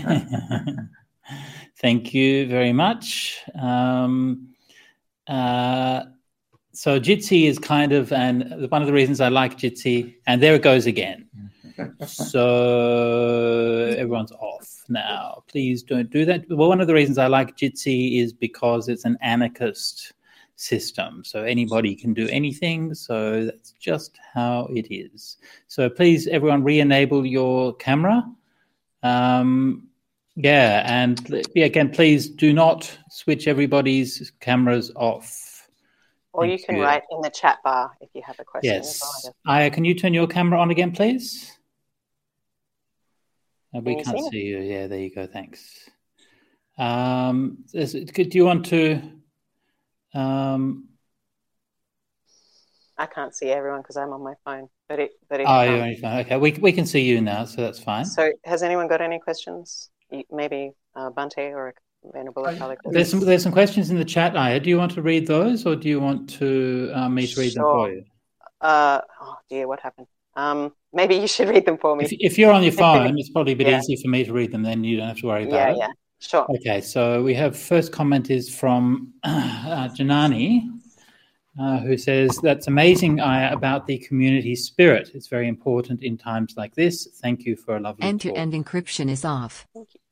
Thank you very much. Um, uh, so Jitsi is kind of, and one of the reasons I like Jitsi, and there it goes again. So everyone's off now. Please don't do that. Well, one of the reasons I like Jitsi is because it's an anarchist system. So anybody can do anything. So that's just how it is. So please, everyone, re-enable your camera. Um, yeah, and yeah, again, please do not switch everybody's cameras off. Or Thank you can you. write in the chat bar if you have a question. Yes. Aya, can you turn your camera on again, please? Uh, we Can you can't see me? see you. Yeah, there you go. Thanks. Um, is it- do you want to? Um, I can't see everyone because I'm on my phone. But it, but if, oh, um, you're only fine. Okay, we we can see you now, so that's fine. so has anyone got any questions? You- Maybe uh, Bante or Venerable I- Akalik? There's some there's some questions in the chat, Aya. Do you want to read those, or do you want to uh, me to read them for Sure. you? Uh, oh dear, what happened? Um, maybe you should read them for me. If if you're on your phone, it's probably a bit Yeah. easier for me to read them. Then you don't have to worry about Yeah, it. yeah, sure. Okay, so we have first comment is from uh, Janani, uh, who says, that's amazing, Aya, about the community spirit. It's very important in times like this. Thank you for a lovely talk. End-to-end encryption is off. Thank you.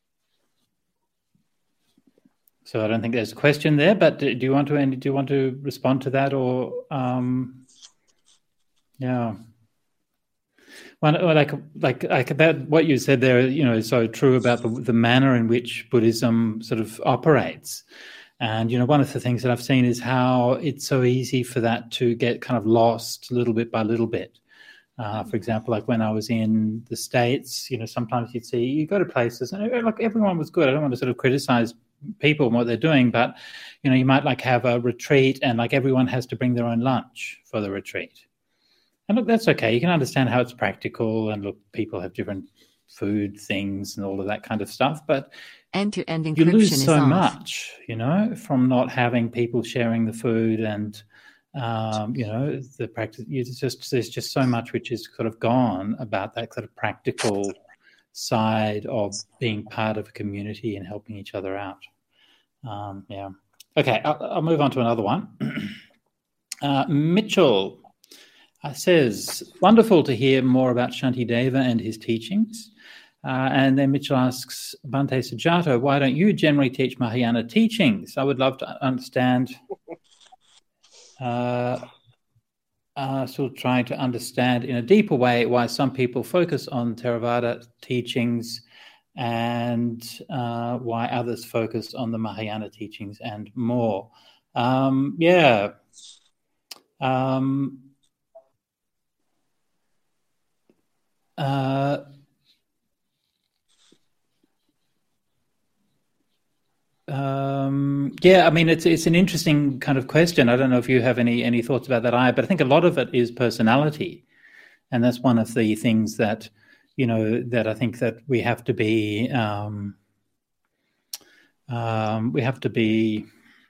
So I don't think there's a question there, but do do you want to Andy, do you want to respond to that, or um, yeah? Well, like like like about what you said there, you know, is so true about the, the manner in which Buddhism sort of operates. And you know, one of the things that I've seen is how it's so easy for that to get kind of lost little bit by little bit. Uh, for example, like when I was in the States, you know, sometimes you'd see, you go to places and uh, like everyone was good. I don't want to sort of criticize people and what they're doing, but, you know, you might like have a retreat and like everyone has to bring their own lunch for the retreat. And look, that's okay. You can understand how it's practical and look, people have different food things and all of that kind of stuff, but End-to-end encryption you lose is so off. much, you know, from not having people sharing the food and, um, you know, the practice. It's just there's just so much which is sort of gone about that sort of practical side of being part of a community and helping each other out. Um, yeah. Okay, I'll, I'll move on to another one. uh, Mitchell uh, says, wonderful to hear more about Shantideva and his teachings. Uh, and then Mitchell asks, Bhante Sujato, why don't you generally teach Mahayana teachings? I would love to understand, uh, uh, still trying to understand in a deeper way why some people focus on Theravada teachings and uh, why others focus on the Mahayana teachings and more. Um, yeah. Um, uh, Um, yeah, I mean, it's it's an interesting kind of question. I don't know if you have any any thoughts about that, I, but I think a lot of it is personality, and that's one of the things that, you know, that I think that we have to be um, um, we have to be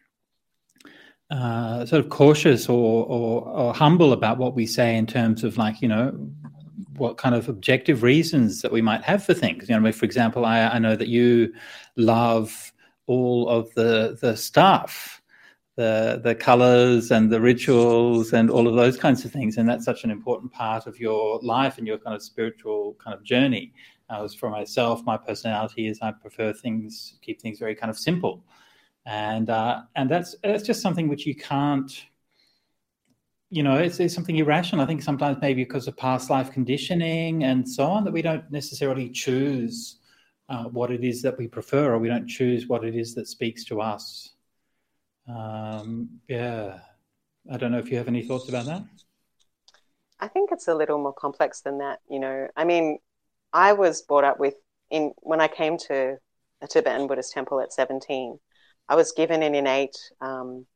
uh, sort of cautious or, or or humble about what we say in terms of, like, you know, what kind of objective reasons that we might have for things. You know, for example, I, I know that you love all of the the stuff, the the colors and the rituals and all of those kinds of things, and that's such an important part of your life and your kind of spiritual kind of journey. As for myself, my personality is I prefer things, keep things very kind of simple, and uh, and that's that's just something which you can't, you know, it's, it's something irrational. I think sometimes maybe because of past life conditioning and so on, that we don't necessarily choose Uh, what it is that we prefer, or we don't choose what it is that speaks to us. Um, yeah, I don't know if you have any thoughts about that. I think it's a little more complex than that. You know, I mean, I was brought up with in when I came to a Tibetan Buddhist temple at seventeen. I was given an innate um,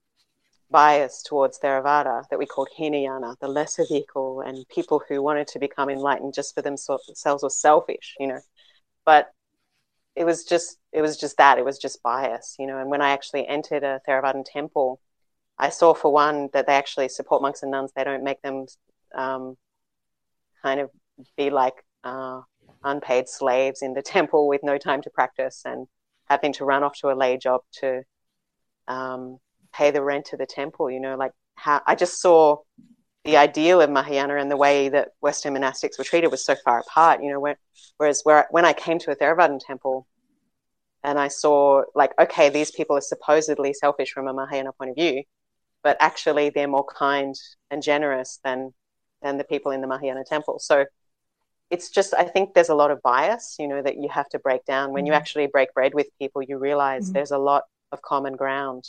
bias towards Theravada that we called Hinayana, the lesser vehicle, and people who wanted to become enlightened just for themselves were selfish, you know. But it was just it was just that it was just bias, you know. And when I actually entered a Theravadan temple, I saw, for one, that they actually support monks and nuns. They don't make them um, kind of be like uh, unpaid slaves in the temple with no time to practice and having to run off to a lay job to um, pay the rent to the temple. You know, like how I just saw the ideal of Mahayana and the way that Western monastics were treated was so far apart. You know, where, whereas where when I came to a Theravadan temple and I saw, like, okay, these people are supposedly selfish from a Mahayana point of view, but actually they're more kind and generous than than the people in the Mahayana temple. So it's just, I think there's a lot of bias, you know, that you have to break down. When you actually break bread with people, you realize mm-hmm. there's a lot of common ground.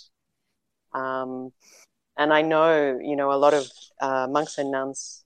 Um, and I know, you know, a lot of uh, monks and nuns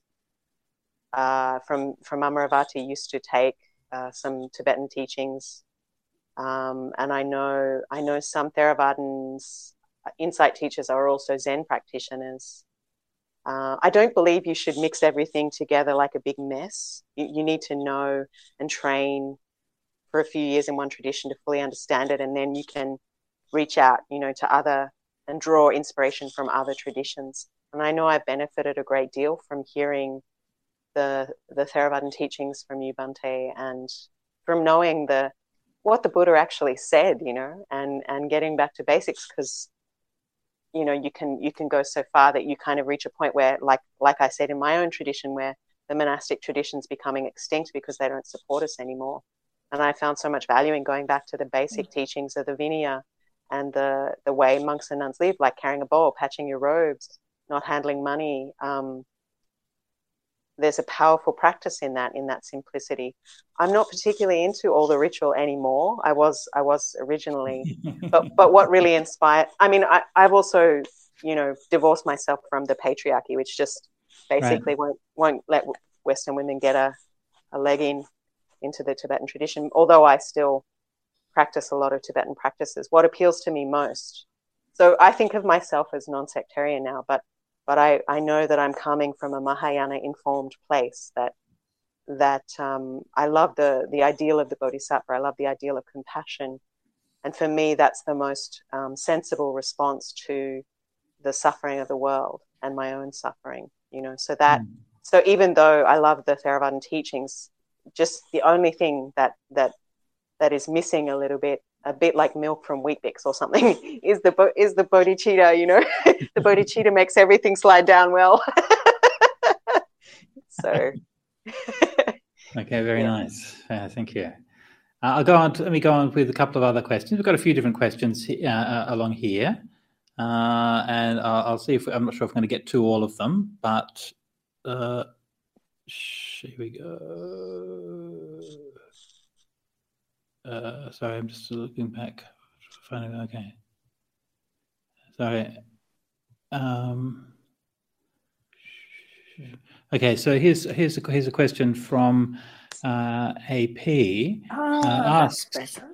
uh, from, from Amaravati used to take uh, some Tibetan teachings. Um, and I know, I know some Theravadans, insight teachers are also Zen practitioners. Uh, I don't believe you should mix everything together like a big mess. You, you need to know and train for a few years in one tradition to fully understand it, and then you can reach out, you know, to other and draw inspiration from other traditions. And I know I've benefited a great deal from hearing the the Theravadan teachings from you, Bhante, and from knowing the what the Buddha actually said, you know, and and getting back to basics, because you know, you can you can go so far that you kind of reach a point where, like like I said, in my own tradition, where the monastic tradition's becoming extinct because they don't support us anymore. And I found so much value in going back to the basic mm-hmm. teachings of the Vinaya and the the way monks and nuns live, like carrying a bowl, patching your robes, not handling money. Um, there's a powerful practice in that, in that simplicity. I'm not particularly into all the ritual anymore. I was, I was originally, but, but what really inspired, I mean, I, I've also, you know, divorced myself from the patriarchy, which just basically right. won't, won't let Western women get a, a leg in into the Tibetan tradition. Although I still practice a lot of Tibetan practices. What appeals to me most. So I think of myself as non-sectarian now, but But I, I know that I'm coming from a Mahayana-informed place, that that um, I love the, the ideal of the Bodhisattva. I love the ideal of compassion. And for me, that's the most um, sensible response to the suffering of the world and my own suffering, you know. So that, mm. so even though I love the Theravadan teachings, just the only thing that that that is missing a little bit, a bit like milk from Weet-Bix or something, is the is the bodhicitta, you know. The bodhicitta makes everything slide down well. So. Okay, very yeah. nice. Uh, thank you. Uh, I'll go on. To, let me go on with a couple of other questions. We've got a few different questions uh, uh, along here, uh, and uh, I'll see if I'm not sure if I'm going to get to all of them, but uh, here we go. Uh, sorry, I'm just looking back. Finding, okay. Sorry. Um, okay, so here's here's a, here's a question from uh, A P. Oh, uh, asks better.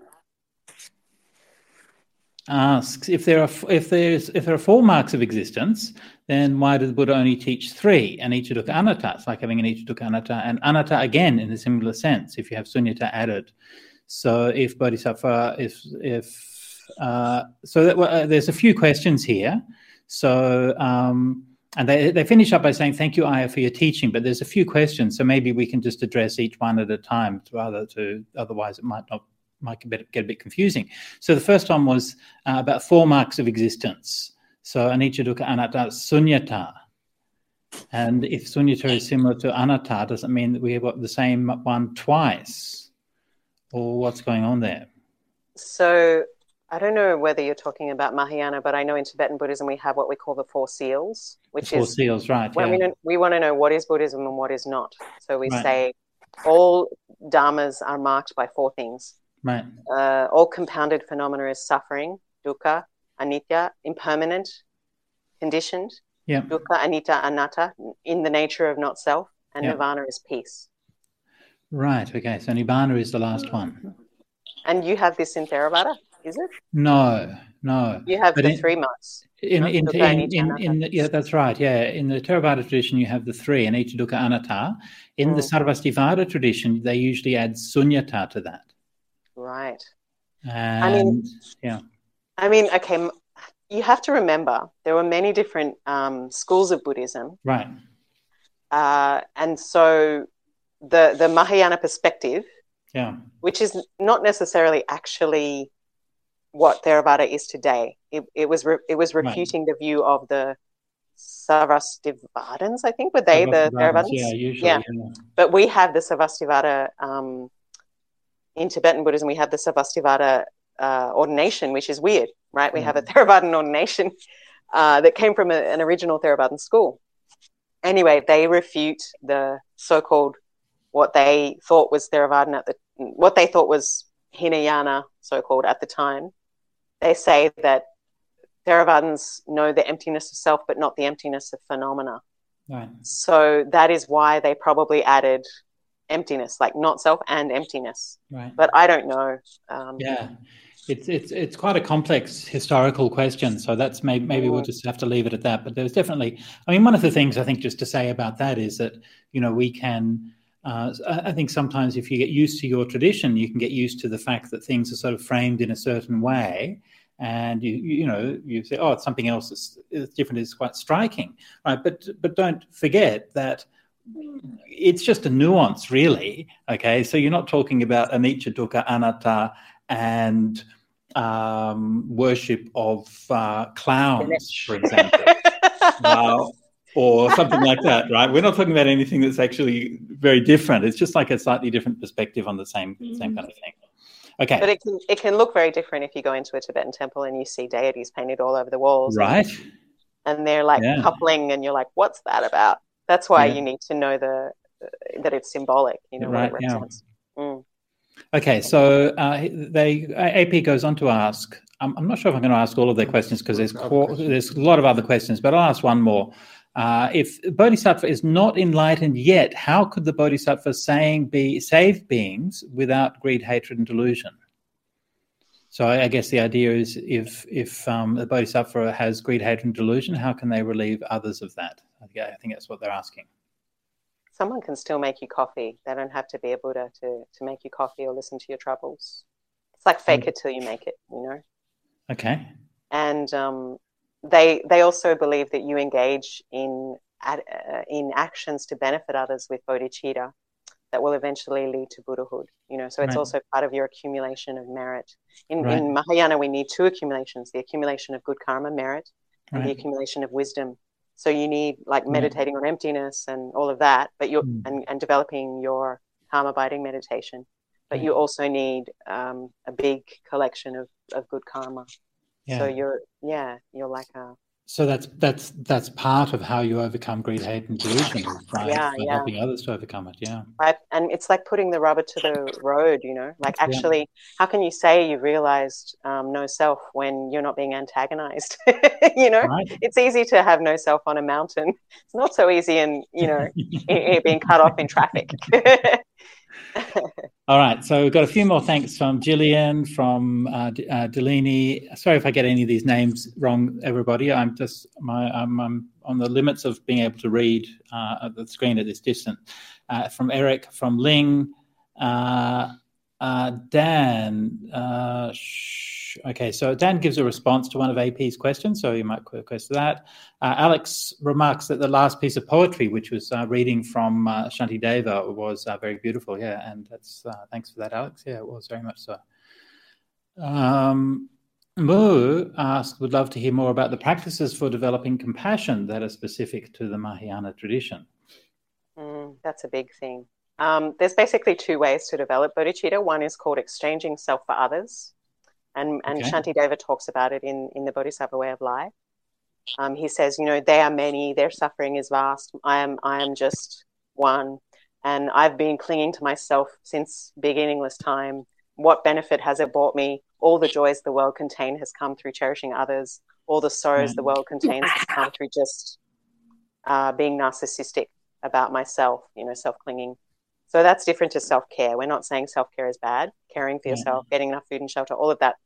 asks if there are if there's if there are four marks of existence, then why did the Buddha only teach three? Anicca, dukkha, anatta. It's like having anicca, dukkha, anatta, and anatta again in a similar sense. If you have sunyata added. So if bodhisattva, if if uh, so, that, well, uh, there's a few questions here. So um, and they they finish up by saying thank you, Aya, for your teaching. But there's a few questions, so maybe we can just address each one at a time, rather to otherwise it might not might get, get a bit confusing. So the first one was uh, about four marks of existence. So anicca, dukkha, anatta, sunyata. And if sunyata is similar to anatta, does it mean that we have got the same one twice? Or what's going on there? So I don't know whether you're talking about Mahayana, but I know in Tibetan Buddhism we have what we call the four seals, which the four is seals, right? when yeah. we don't, we want to know what is Buddhism and what is not. So we right. say all dharmas are marked by four things. Right. Uh, all compounded phenomena is suffering, dukkha, anicca, impermanent, conditioned, yeah. dukkha, anitta, anatta, in the nature of not self, and yeah. nirvana is peace. Right, okay, so Nibbana is the last one. And you have this in Theravada, is it? No, no. You have But the in, three months. in no? in, Dukkha, in, Anicca, in, Anatta. in the, yeah, that's right. Yeah, in the Theravada tradition, you have the three, Anicca, Dukkha, Anatta. In the Mm. Sarvastivada tradition, they usually add Sunyata to that. Right. And I mean, yeah, I mean, okay, m- you have to remember there were many different um, schools of Buddhism. right. Uh, and so the the Mahayana perspective, Yeah, which is not necessarily actually what Theravada is today, it, it was re- it was right. refuting the view of the Sarvastivadins, I think, were they the Sarvastivadins, yeah, Theravadins? usually. Yeah, Yeah. but we have the Sarvastivada um, in Tibetan Buddhism. We have the Sarvastivada uh, ordination, which is weird, right? We Yeah. have a Theravadan ordination uh, that came from a, an original Theravadan school. Anyway, they refute the so-called what they thought was Theravadan at the what they thought was Hinayana, so-called at the time. They say that Theravadins know the emptiness of self, but not the emptiness of phenomena. Right. So that is why they probably added emptiness, like not self and emptiness. Right. But I don't know. Um, Yeah. It's it's it's quite a complex historical question, so that's maybe maybe we'll just have to leave it at that. But there's definitely, I mean, one of the things I think just to say about that is that, you know, we can, uh, I think sometimes if you get used to your tradition, you can get used to the fact that things are sort of framed in a certain way, and you you know you say, oh, it's something else that's different. It's quite striking, right? But but don't forget that it's just a nuance, really. Okay, so you're not talking about anicca, dukkha, anatta, and um, worship of uh, clowns, for example, uh, or something like that, right? We're not talking about anything that's actually very different. It's just like a slightly different perspective on the same mm. same kind of thing. Okay, but it can it can look very different if you go into a Tibetan temple and you see deities painted all over the walls, right? And, and they're like yeah. coupling, and you're like, "What's that about?" That's why yeah. you need to know the uh, that it's symbolic, you know, right, what it represents. Yeah. Mm. Okay, so uh, they A P goes on to ask. I'm, I'm not sure if I'm going to ask all of their questions because there's co- there's a lot of other questions, but I'll ask one more. Uh, if Bodhisattva is not enlightened yet, how could the Bodhisattva saying be save beings without greed, hatred, and delusion? So I, I guess the idea is if if um, the Bodhisattva has greed, hatred, and delusion, how can they relieve others of that? I think, I think that's what they're asking. Someone can still make you coffee. They don't have to be a Buddha to, to make you coffee or listen to your troubles. It's like fake it till you make it, you know? Okay. And um, they they also believe that you engage in uh, in actions to benefit others with bodhicitta that will eventually lead to Buddhahood, you know? So it's right. also part of your accumulation of merit. In, right. in Mahayana, we need two accumulations, the accumulation of good karma, merit, and right. the accumulation of wisdom. So you need like meditating yeah. on emptiness and all of that, but you're mm. and, and developing your karma binding meditation. But yeah. you also need um, a big collection of, of good karma. Yeah. So you're yeah, you're like a So that's that's that's part of how you overcome greed, hate, and delusion, right? Yeah, By yeah. helping others to overcome it, yeah. Right, and it's like putting the rubber to the road, you know. Like actually, yeah. how can you say you realized um, no self when you're not being antagonized? you know, right. It's easy to have no self on a mountain. It's not so easy, in you know, being cut off in traffic. All right, so we've got a few more thanks from Gillian, from uh, D- uh, Delaney. Sorry if I get any of these names wrong, everybody. I'm just my I'm, I'm on the limits of being able to read uh, at the screen at this distance. Uh, from Eric, from Ling, uh, uh, Dan. Uh, sh- okay, so Dan gives a response to one of A P's questions, so you might request that. Uh, Alex remarks that the last piece of poetry, which was uh, reading from uh, Shantideva, was uh, very beautiful. Yeah, and that's uh, thanks for that, Alex. Yeah, it was very much so. Um, Mu asked, would love to hear more about the practices for developing compassion that are specific to the Mahayana tradition. Mm, that's a big thing. Um, there's basically two ways to develop bodhicitta. One is called exchanging self for others. And, and okay. Shantideva talks about it in, in the Bodhisattva Way of Life. Um, he says, you know, they are many, their suffering is vast. I am, I am just one. And I've been clinging to myself since beginningless time. What benefit has it brought me? All the joys the world contains has come through cherishing others. All the sorrows mm. the world contains has come through just uh, being narcissistic about myself, you know, self-clinging. So that's different to self-care. We're not saying self-care is bad. Caring for yourself, getting enough food and shelter, all of that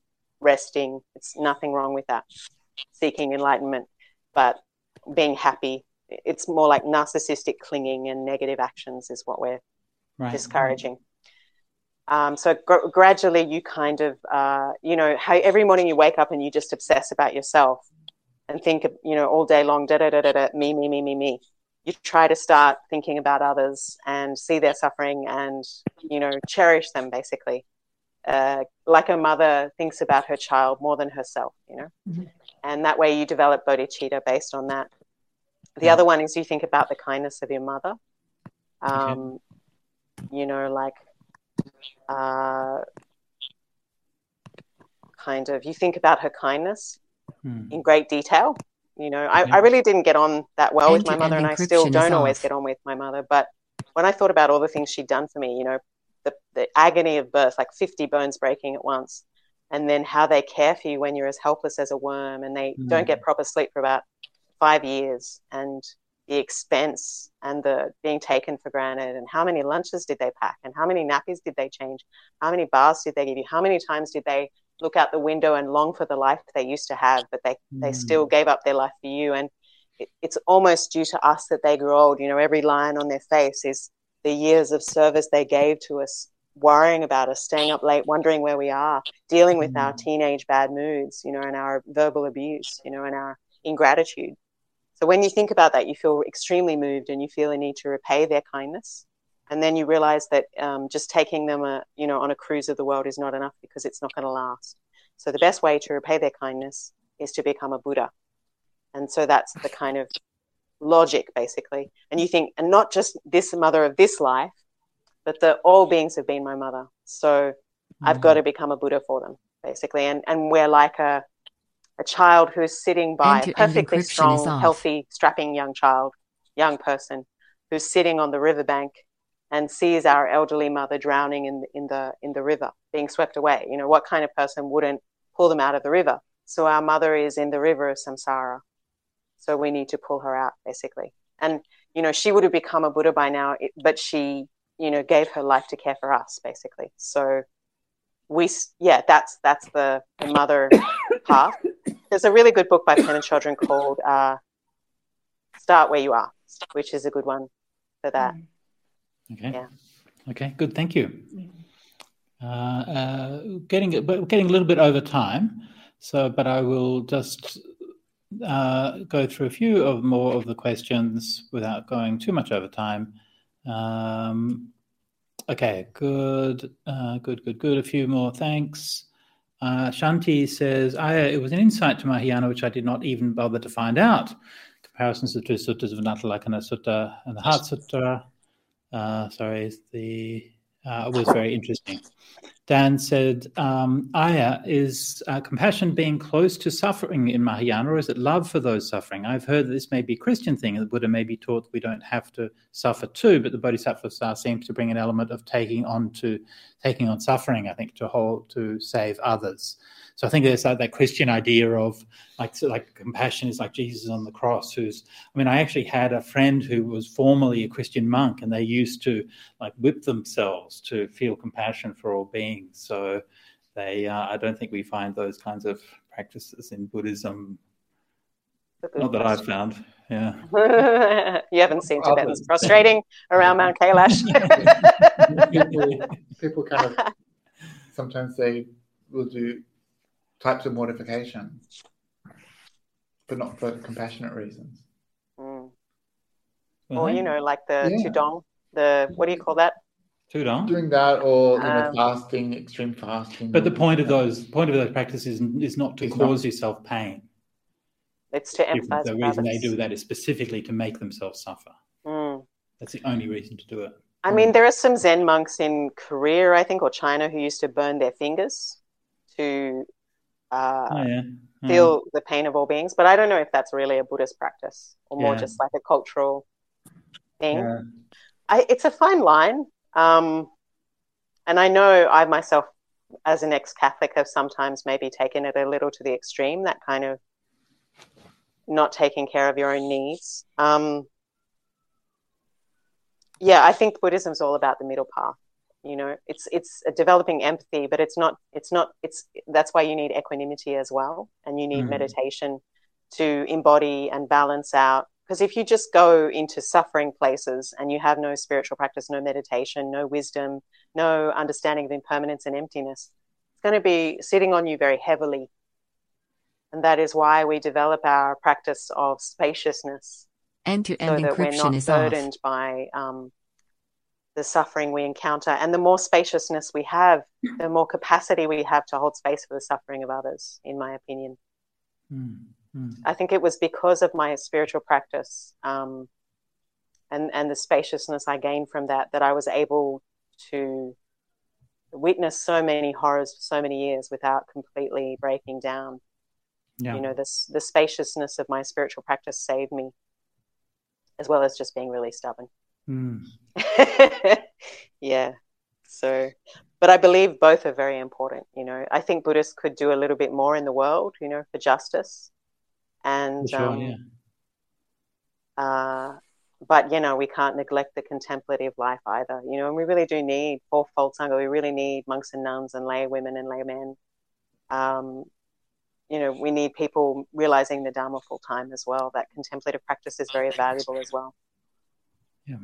resting. It's nothing wrong with that. Seeking enlightenment, but being happy. It's more like narcissistic clinging and negative actions is what we're right. discouraging. Um, so gr- gradually you kind of, uh, you know, how every morning you wake up and you just obsess about yourself and think, you know, all day long, da da da da da, me, me, me, me, me. You try to start thinking about others and see their suffering and, you know, cherish them basically. Uh, like a mother thinks about her child more than herself, you know. Mm-hmm. And that way you develop bodhicitta based on that. The yeah. other one is you think about the kindness of your mother. Um, okay. You know, like uh, kind of, you think about her kindness hmm. in great detail. You know, okay. I, I really didn't get on that well with my mother, and I still don't always get on with my mother. But when I thought about all the things she'd done for me, you know, the, the agony of birth, like fifty bones breaking at once, and then how they care for you when you're as helpless as a worm and they mm. don't get proper sleep for about five years, and the expense and the being taken for granted, and how many lunches did they pack, and how many nappies did they change, how many baths did they give you, how many times did they look out the window and long for the life they used to have, but they, mm. they still gave up their life for you. And it, it's almost due to us that they grew old. You know, every line on their face is the years of service they gave to us, worrying about us, staying up late, wondering where we are, dealing with mm. our teenage bad moods, you know, and our verbal abuse, you know, and our ingratitude. So when you think about that, you feel extremely moved and you feel a need to repay their kindness. And then you realize that um, just taking them, a, you know, on a cruise of the world is not enough, because it's not going to last. So the best way to repay their kindness is to become a Buddha. And so that's the kind of logic, basically. And you think, and not just this mother of this life, but that all beings have been my mother. So mm-hmm. I've got to become a Buddha for them, basically. And and we're like a a child who's sitting by a perfectly strong, healthy, strapping young child, young person who's sitting on the riverbank and sees our elderly mother drowning in in the in the river, being swept away. You know, what kind of person wouldn't pull them out of the river? So our mother is in the river of samsara. So we need to pull her out, basically. And, you know, she would have become a Buddha by now, but she, you know, gave her life to care for us, basically. So we, yeah, that's that's the, the mother path. There's a really good book by Penna Chodron called uh, Start Where You Are, which is a good one for that. Okay. Yeah. Okay, good. Thank you. Uh, uh, getting, but getting a little bit over time. So, but I will just uh, go through a few of more of the questions without going too much over time. Um, okay, good, uh, good, good, good. A few more, thanks. Uh, Shanti says, I, it was an insight to Mahayana which I did not even bother to find out. Comparisons of the two suttas of Nathalakkhana Sutta and the Heart Sutta. Uh, sorry, the uh, was very interesting. Dan said, um, Aya, is uh, compassion being close to suffering in Mahayana, or is it love for those suffering? I've heard that this may be a Christian thing, that Buddha may be taught we don't have to suffer too, but the Bodhisattva seems to bring an element of taking on to taking on suffering, I think, to hold, to save others. So I think there's like that Christian idea of like, so like compassion is like Jesus on the cross, who's, I mean, I actually had a friend who was formerly a Christian monk, and they used to like whip themselves to feel compassion for all beings. So they, uh, I don't think we find those kinds of practices in Buddhism. Not that I've found, yeah. You haven't seen Tibetans prostrating around Mount Kailash. people, people kind of, sometimes they will do types of mortification, but not for compassionate reasons. Mm. Or, you know, like the yeah. Tudong, the, what do you call that? Tudong? Doing that, or, you know, um, fasting, extreme fasting. But the point of those, point of those practices is, is not to it's cause not. yourself pain. It's to emphasize. The reason they do that is specifically to make themselves suffer. Mm. That's the only reason to do it. I mean, there are some Zen monks in Korea, I think, or China, who used to burn their fingers to uh, oh, yeah. Oh. feel the pain of all beings. But I don't know if that's really a Buddhist practice, or more yeah. just like a cultural thing. Yeah. I, it's a fine line. Um, and I know I myself, as an ex-Catholic, have sometimes maybe taken it a little to the extreme, that kind of not taking care of your own needs. Um, yeah, I think Buddhism is all about the middle path. You know, it's it's a developing empathy, but it's not it's not it's that's why you need equanimity as well, and you need mm. meditation to embody and balance out. Because if you just go into suffering places and you have no spiritual practice, no meditation, no wisdom, no understanding of impermanence and emptiness, it's going to be sitting on you very heavily. And that is why we develop our practice of spaciousness, end-to-end so that we're encryption not is burdened off. by um, the suffering we encounter. And the more spaciousness we have, the more capacity we have to hold space for the suffering of others, in my opinion. Mm, mm. I think it was because of my spiritual practice um, and, and the spaciousness I gained from that, that I was able to witness so many horrors for so many years without completely breaking down. Yeah. You know, this, the spaciousness of my spiritual practice saved me, as well as just being really stubborn. Mm. Yeah. So, but I believe both are very important. You know, I think Buddhists could do a little bit more in the world, you know, for justice. And, For sure, um, yeah. uh, but, you know, we can't neglect the contemplative life either, you know, and we really do need fourfold Sangha. We really need monks and nuns and lay women and laymen. Um, you know, we need people realizing the Dharma full time as well. That contemplative practice is very valuable as well. Yeah.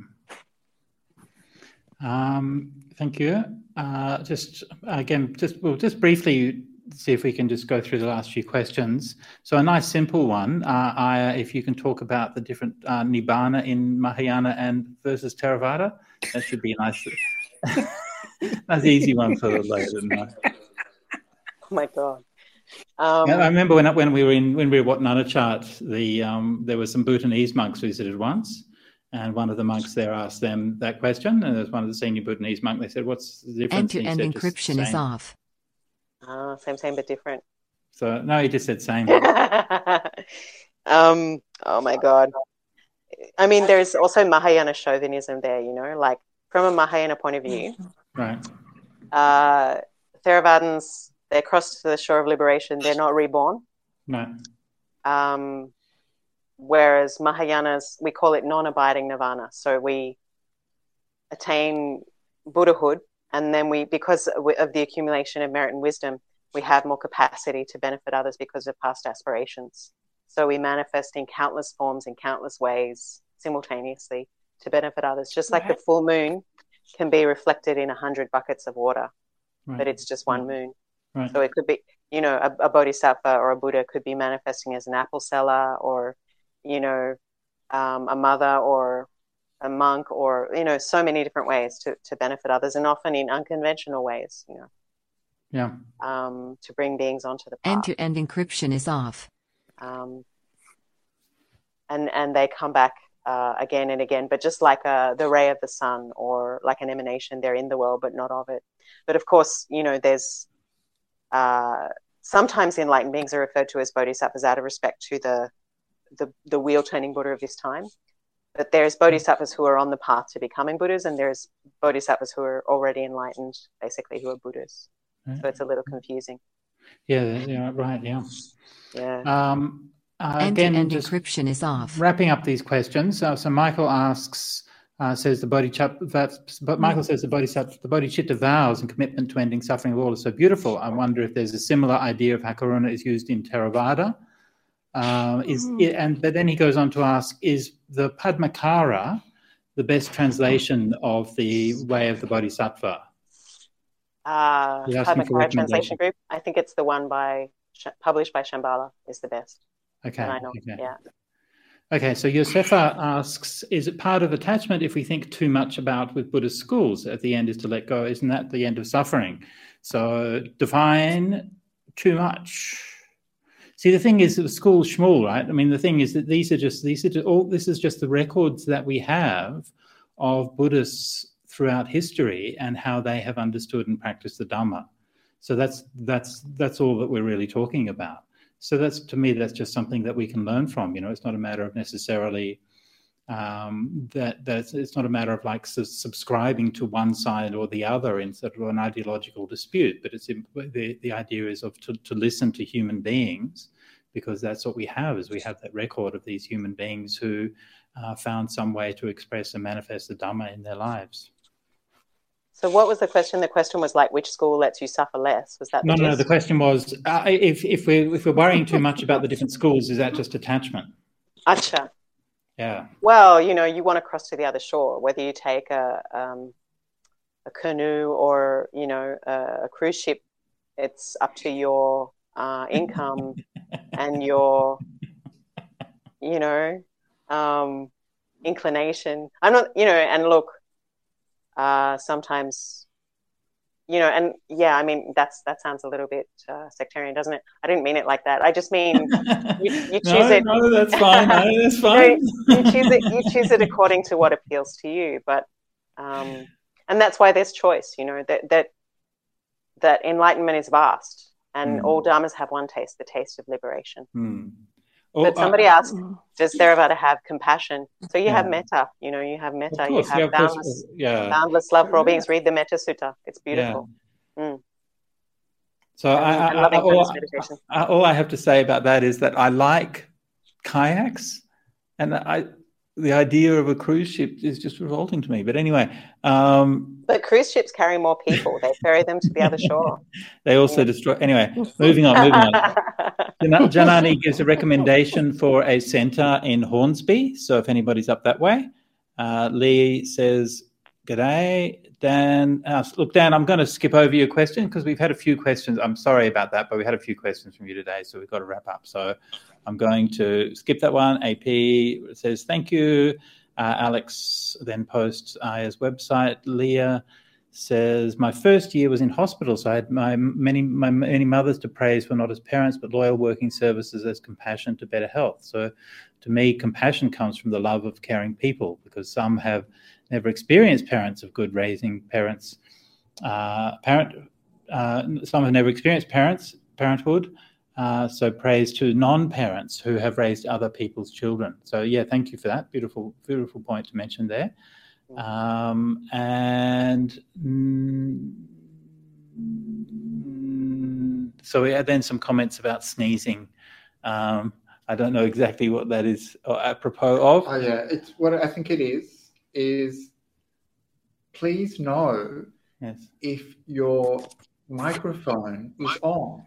Um, thank you. Uh, just again, just we'll just briefly see if we can just go through the last few questions. So a nice simple one. Uh, I, if you can talk about the different uh, Nibbana in Mahayana and versus Theravada, that should be a nice, nice easy one for the later night. Oh my God. Um, I remember when when we were in when we were at Wat Nanachat, the um, there were some Bhutanese monks visited once, and one of the monks there asked them that question, and there was one of the senior Bhutanese monks. They said, "What's the difference?" End-to-end encryption is off. Uh, same, same, but different. So no, he just said same. um, oh my God. I mean, there's also Mahayana chauvinism there. You know, like from a Mahayana point of view, right? Uh, Theravadins. They crossed the shore of liberation. They're not reborn. No. Um, whereas Mahayanas, we call it non-abiding nirvana. So we attain Buddhahood, and then we, because of the accumulation of merit and wisdom, we have more capacity to benefit others because of past aspirations. So we manifest in countless forms, in countless ways, simultaneously to benefit others. Just like right. the full moon can be reflected in a hundred buckets of water, right. but it's just one moon. Right. So it could be, you know, a, a bodhisattva or a Buddha could be manifesting as an apple seller, or, you know, um, a mother or a monk, or, you know, so many different ways to, to benefit others, and often in unconventional ways, you know. Yeah. Um, to bring beings onto the path. End-to-end encryption is off. Um, and and they come back uh, again and again, but just like uh, the ray of the sun, or like an emanation, they're in the world but not of it. But of course, you know, there's Uh, sometimes enlightened beings are referred to as bodhisattvas out of respect to the the, the wheel-turning Buddha of this time. But there's bodhisattvas who are on the path to becoming Buddhas, and there's bodhisattvas who are already enlightened, basically, who are Buddhas. So it's a little confusing. Yeah, yeah, right, yeah. Yeah. Um, uh, again, End-to-end just encryption is off. Wrapping up these questions. Uh, so Michael asks, Uh, says the bodhisattva, but Michael says the bodhisattva, the bodhicitta vows and commitment to ending suffering of all is so beautiful. I wonder if there's a similar idea of how karuna is used in Theravada. Uh, is it, and but then he goes on to ask: is the Padmakara the best translation of the way of the bodhisattva? Uh, He's asking for Padmakara recommendation. Translation Group. I think it's the one by published by Shambhala is the best. Okay. And I know. Okay. Yeah. Okay, so Josefa asks, is it part of attachment if we think too much about with Buddhist schools at the end is to let go? Isn't that the end of suffering? So define too much. See, the thing is, the school schmool, right? I mean, the thing is that these are just, these are just, all, this is just the records that we have of Buddhists throughout history and how they have understood and practiced the Dhamma. So that's, that's, that's all that we're really talking about. So that's, to me, that's just something that we can learn from. You know, it's not a matter of necessarily um, that that's it's not a matter of like su- subscribing to one side or the other in sort of an ideological dispute. But it's the the idea is of to, to listen to human beings, because that's what we have. Is we have that record of these human beings who uh, found some way to express and manifest the Dhamma in their lives. So what was the question? The question was like, which school lets you suffer less? Was that the No, no, gist? the question was, uh, if, if, we're, if we're worrying too much about the different schools, is that just attachment? Acha. Yeah. Well, you know, you want to cross to the other shore, whether you take a, um, a canoe or, you know, a, a cruise ship, it's up to your uh, income and your, you know, um, inclination. I'm not, you know, and look, uh, sometimes, you know, and yeah, I mean, that's that sounds a little bit uh, sectarian, doesn't it? I didn't mean it like that. I just mean you, you choose no, it. No, that's fine. No, that's No, fine. you choose it. You choose it according to what appeals to you. But, um, and that's why there's choice. You know that that that enlightenment is vast, and Mm. all dharmas have one taste: the taste of liberation. Mm. But Oh, somebody uh, asked, does Theravada have compassion? So you Yeah. have metta. You know, you have metta. Of course, you have yeah, of course, boundless, yeah. boundless love for all beings. Read the Metta Sutta. It's beautiful. Mm. So And- I, I, and I, loving all, kindness meditation. I, all I have to say about that is that I like kayaks, and I the idea of a cruise ship is just revolting to me. But anyway, um, But cruise ships carry more people. They ferry them to the other shore. they also Yeah. destroy. Anyway, moving on, moving on. Jan- Janani gives a recommendation for a centre in Hornsby. So if anybody's up that way, uh, Lee says, "G'day, Dan." Uh, look, Dan, I'm going to skip over your question because we've had a few questions. I'm sorry about that, but we had a few questions from you today, so we've got to wrap up. So I'm going to skip that one. A P says, "Thank you." Uh, Alex then posts Aya's website. Leah says, "My first year was in hospital, so I had my many my many mothers to praise for not as parents, but loyal working services as compassion to better health." So to me, compassion comes from the love of caring people, because some have never experienced parents of good raising parents. Uh, parent, uh, some have never experienced parents, parenthood. Uh, so praise to non-parents who have raised other people's children. So yeah, thank you for that. Beautiful, beautiful point to mention there. Um, and mm, so we had then some comments about sneezing. Um, I don't know exactly what that is apropos of. Oh yeah, it's what I think it is. Is please know Yes. if your microphone is on.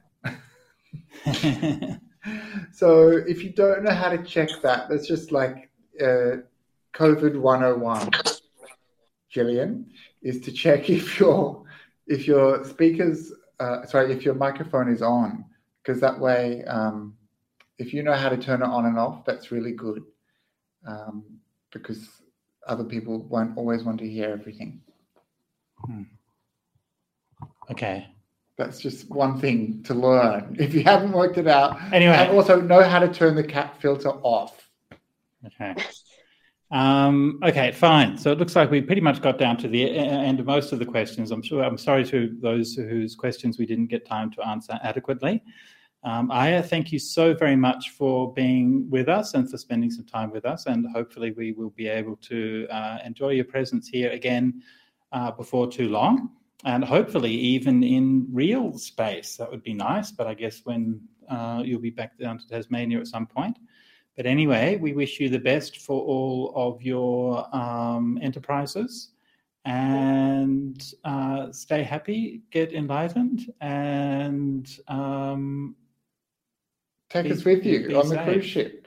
So if you don't know how to check that, that's just like uh, COVID one oh one. Gillian, is to check if your if your speakers, uh, sorry, if your microphone is on, because that way, um, if you know how to turn it on and off, that's really good, um, because other people won't always want to hear everything. Hmm. Okay. That's just one thing to learn if you haven't worked it out. Anyway. And also know how to turn the cat filter off. Okay. Um, okay, fine. So it looks like we pretty much got down to the end of most of the questions. I'm sure. I'm sorry to those whose questions we didn't get time to answer adequately. Um, Aya, thank you so very much for being with us and for spending some time with us. And hopefully we will be able to uh, enjoy your presence here again uh, before too long. And hopefully even in real space. That would be nice. But I guess when uh, you'll be back down to Tasmania at some point. But anyway, we wish you the best for all of your um, enterprises, and uh, stay happy, get enlightened, and um, Take be, us with be, you be on the safe. cruise ship.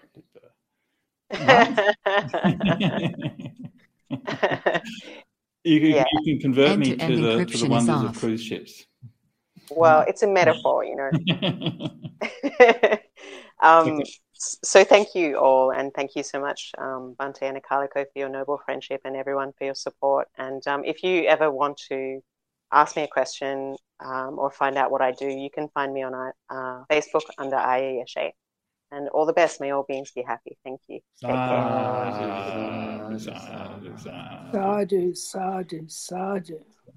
you, can, Yeah. you can convert me End-to-end to the, to the encryption is wonders of off. cruise ships. Well, it's a metaphor, you know. um, Okay. So thank you all, and thank you so much, um, Bhante and Akaliko, for your noble friendship, and everyone for your support. And um, if you ever want to ask me a question um, or find out what I do, you can find me on uh, Facebook under Aya Yashe. And all the best. May all beings be happy. Thank you. Take care. Sadhu, sadhu, sadhu, sadhu. Sadhu, sadhu, sadhu.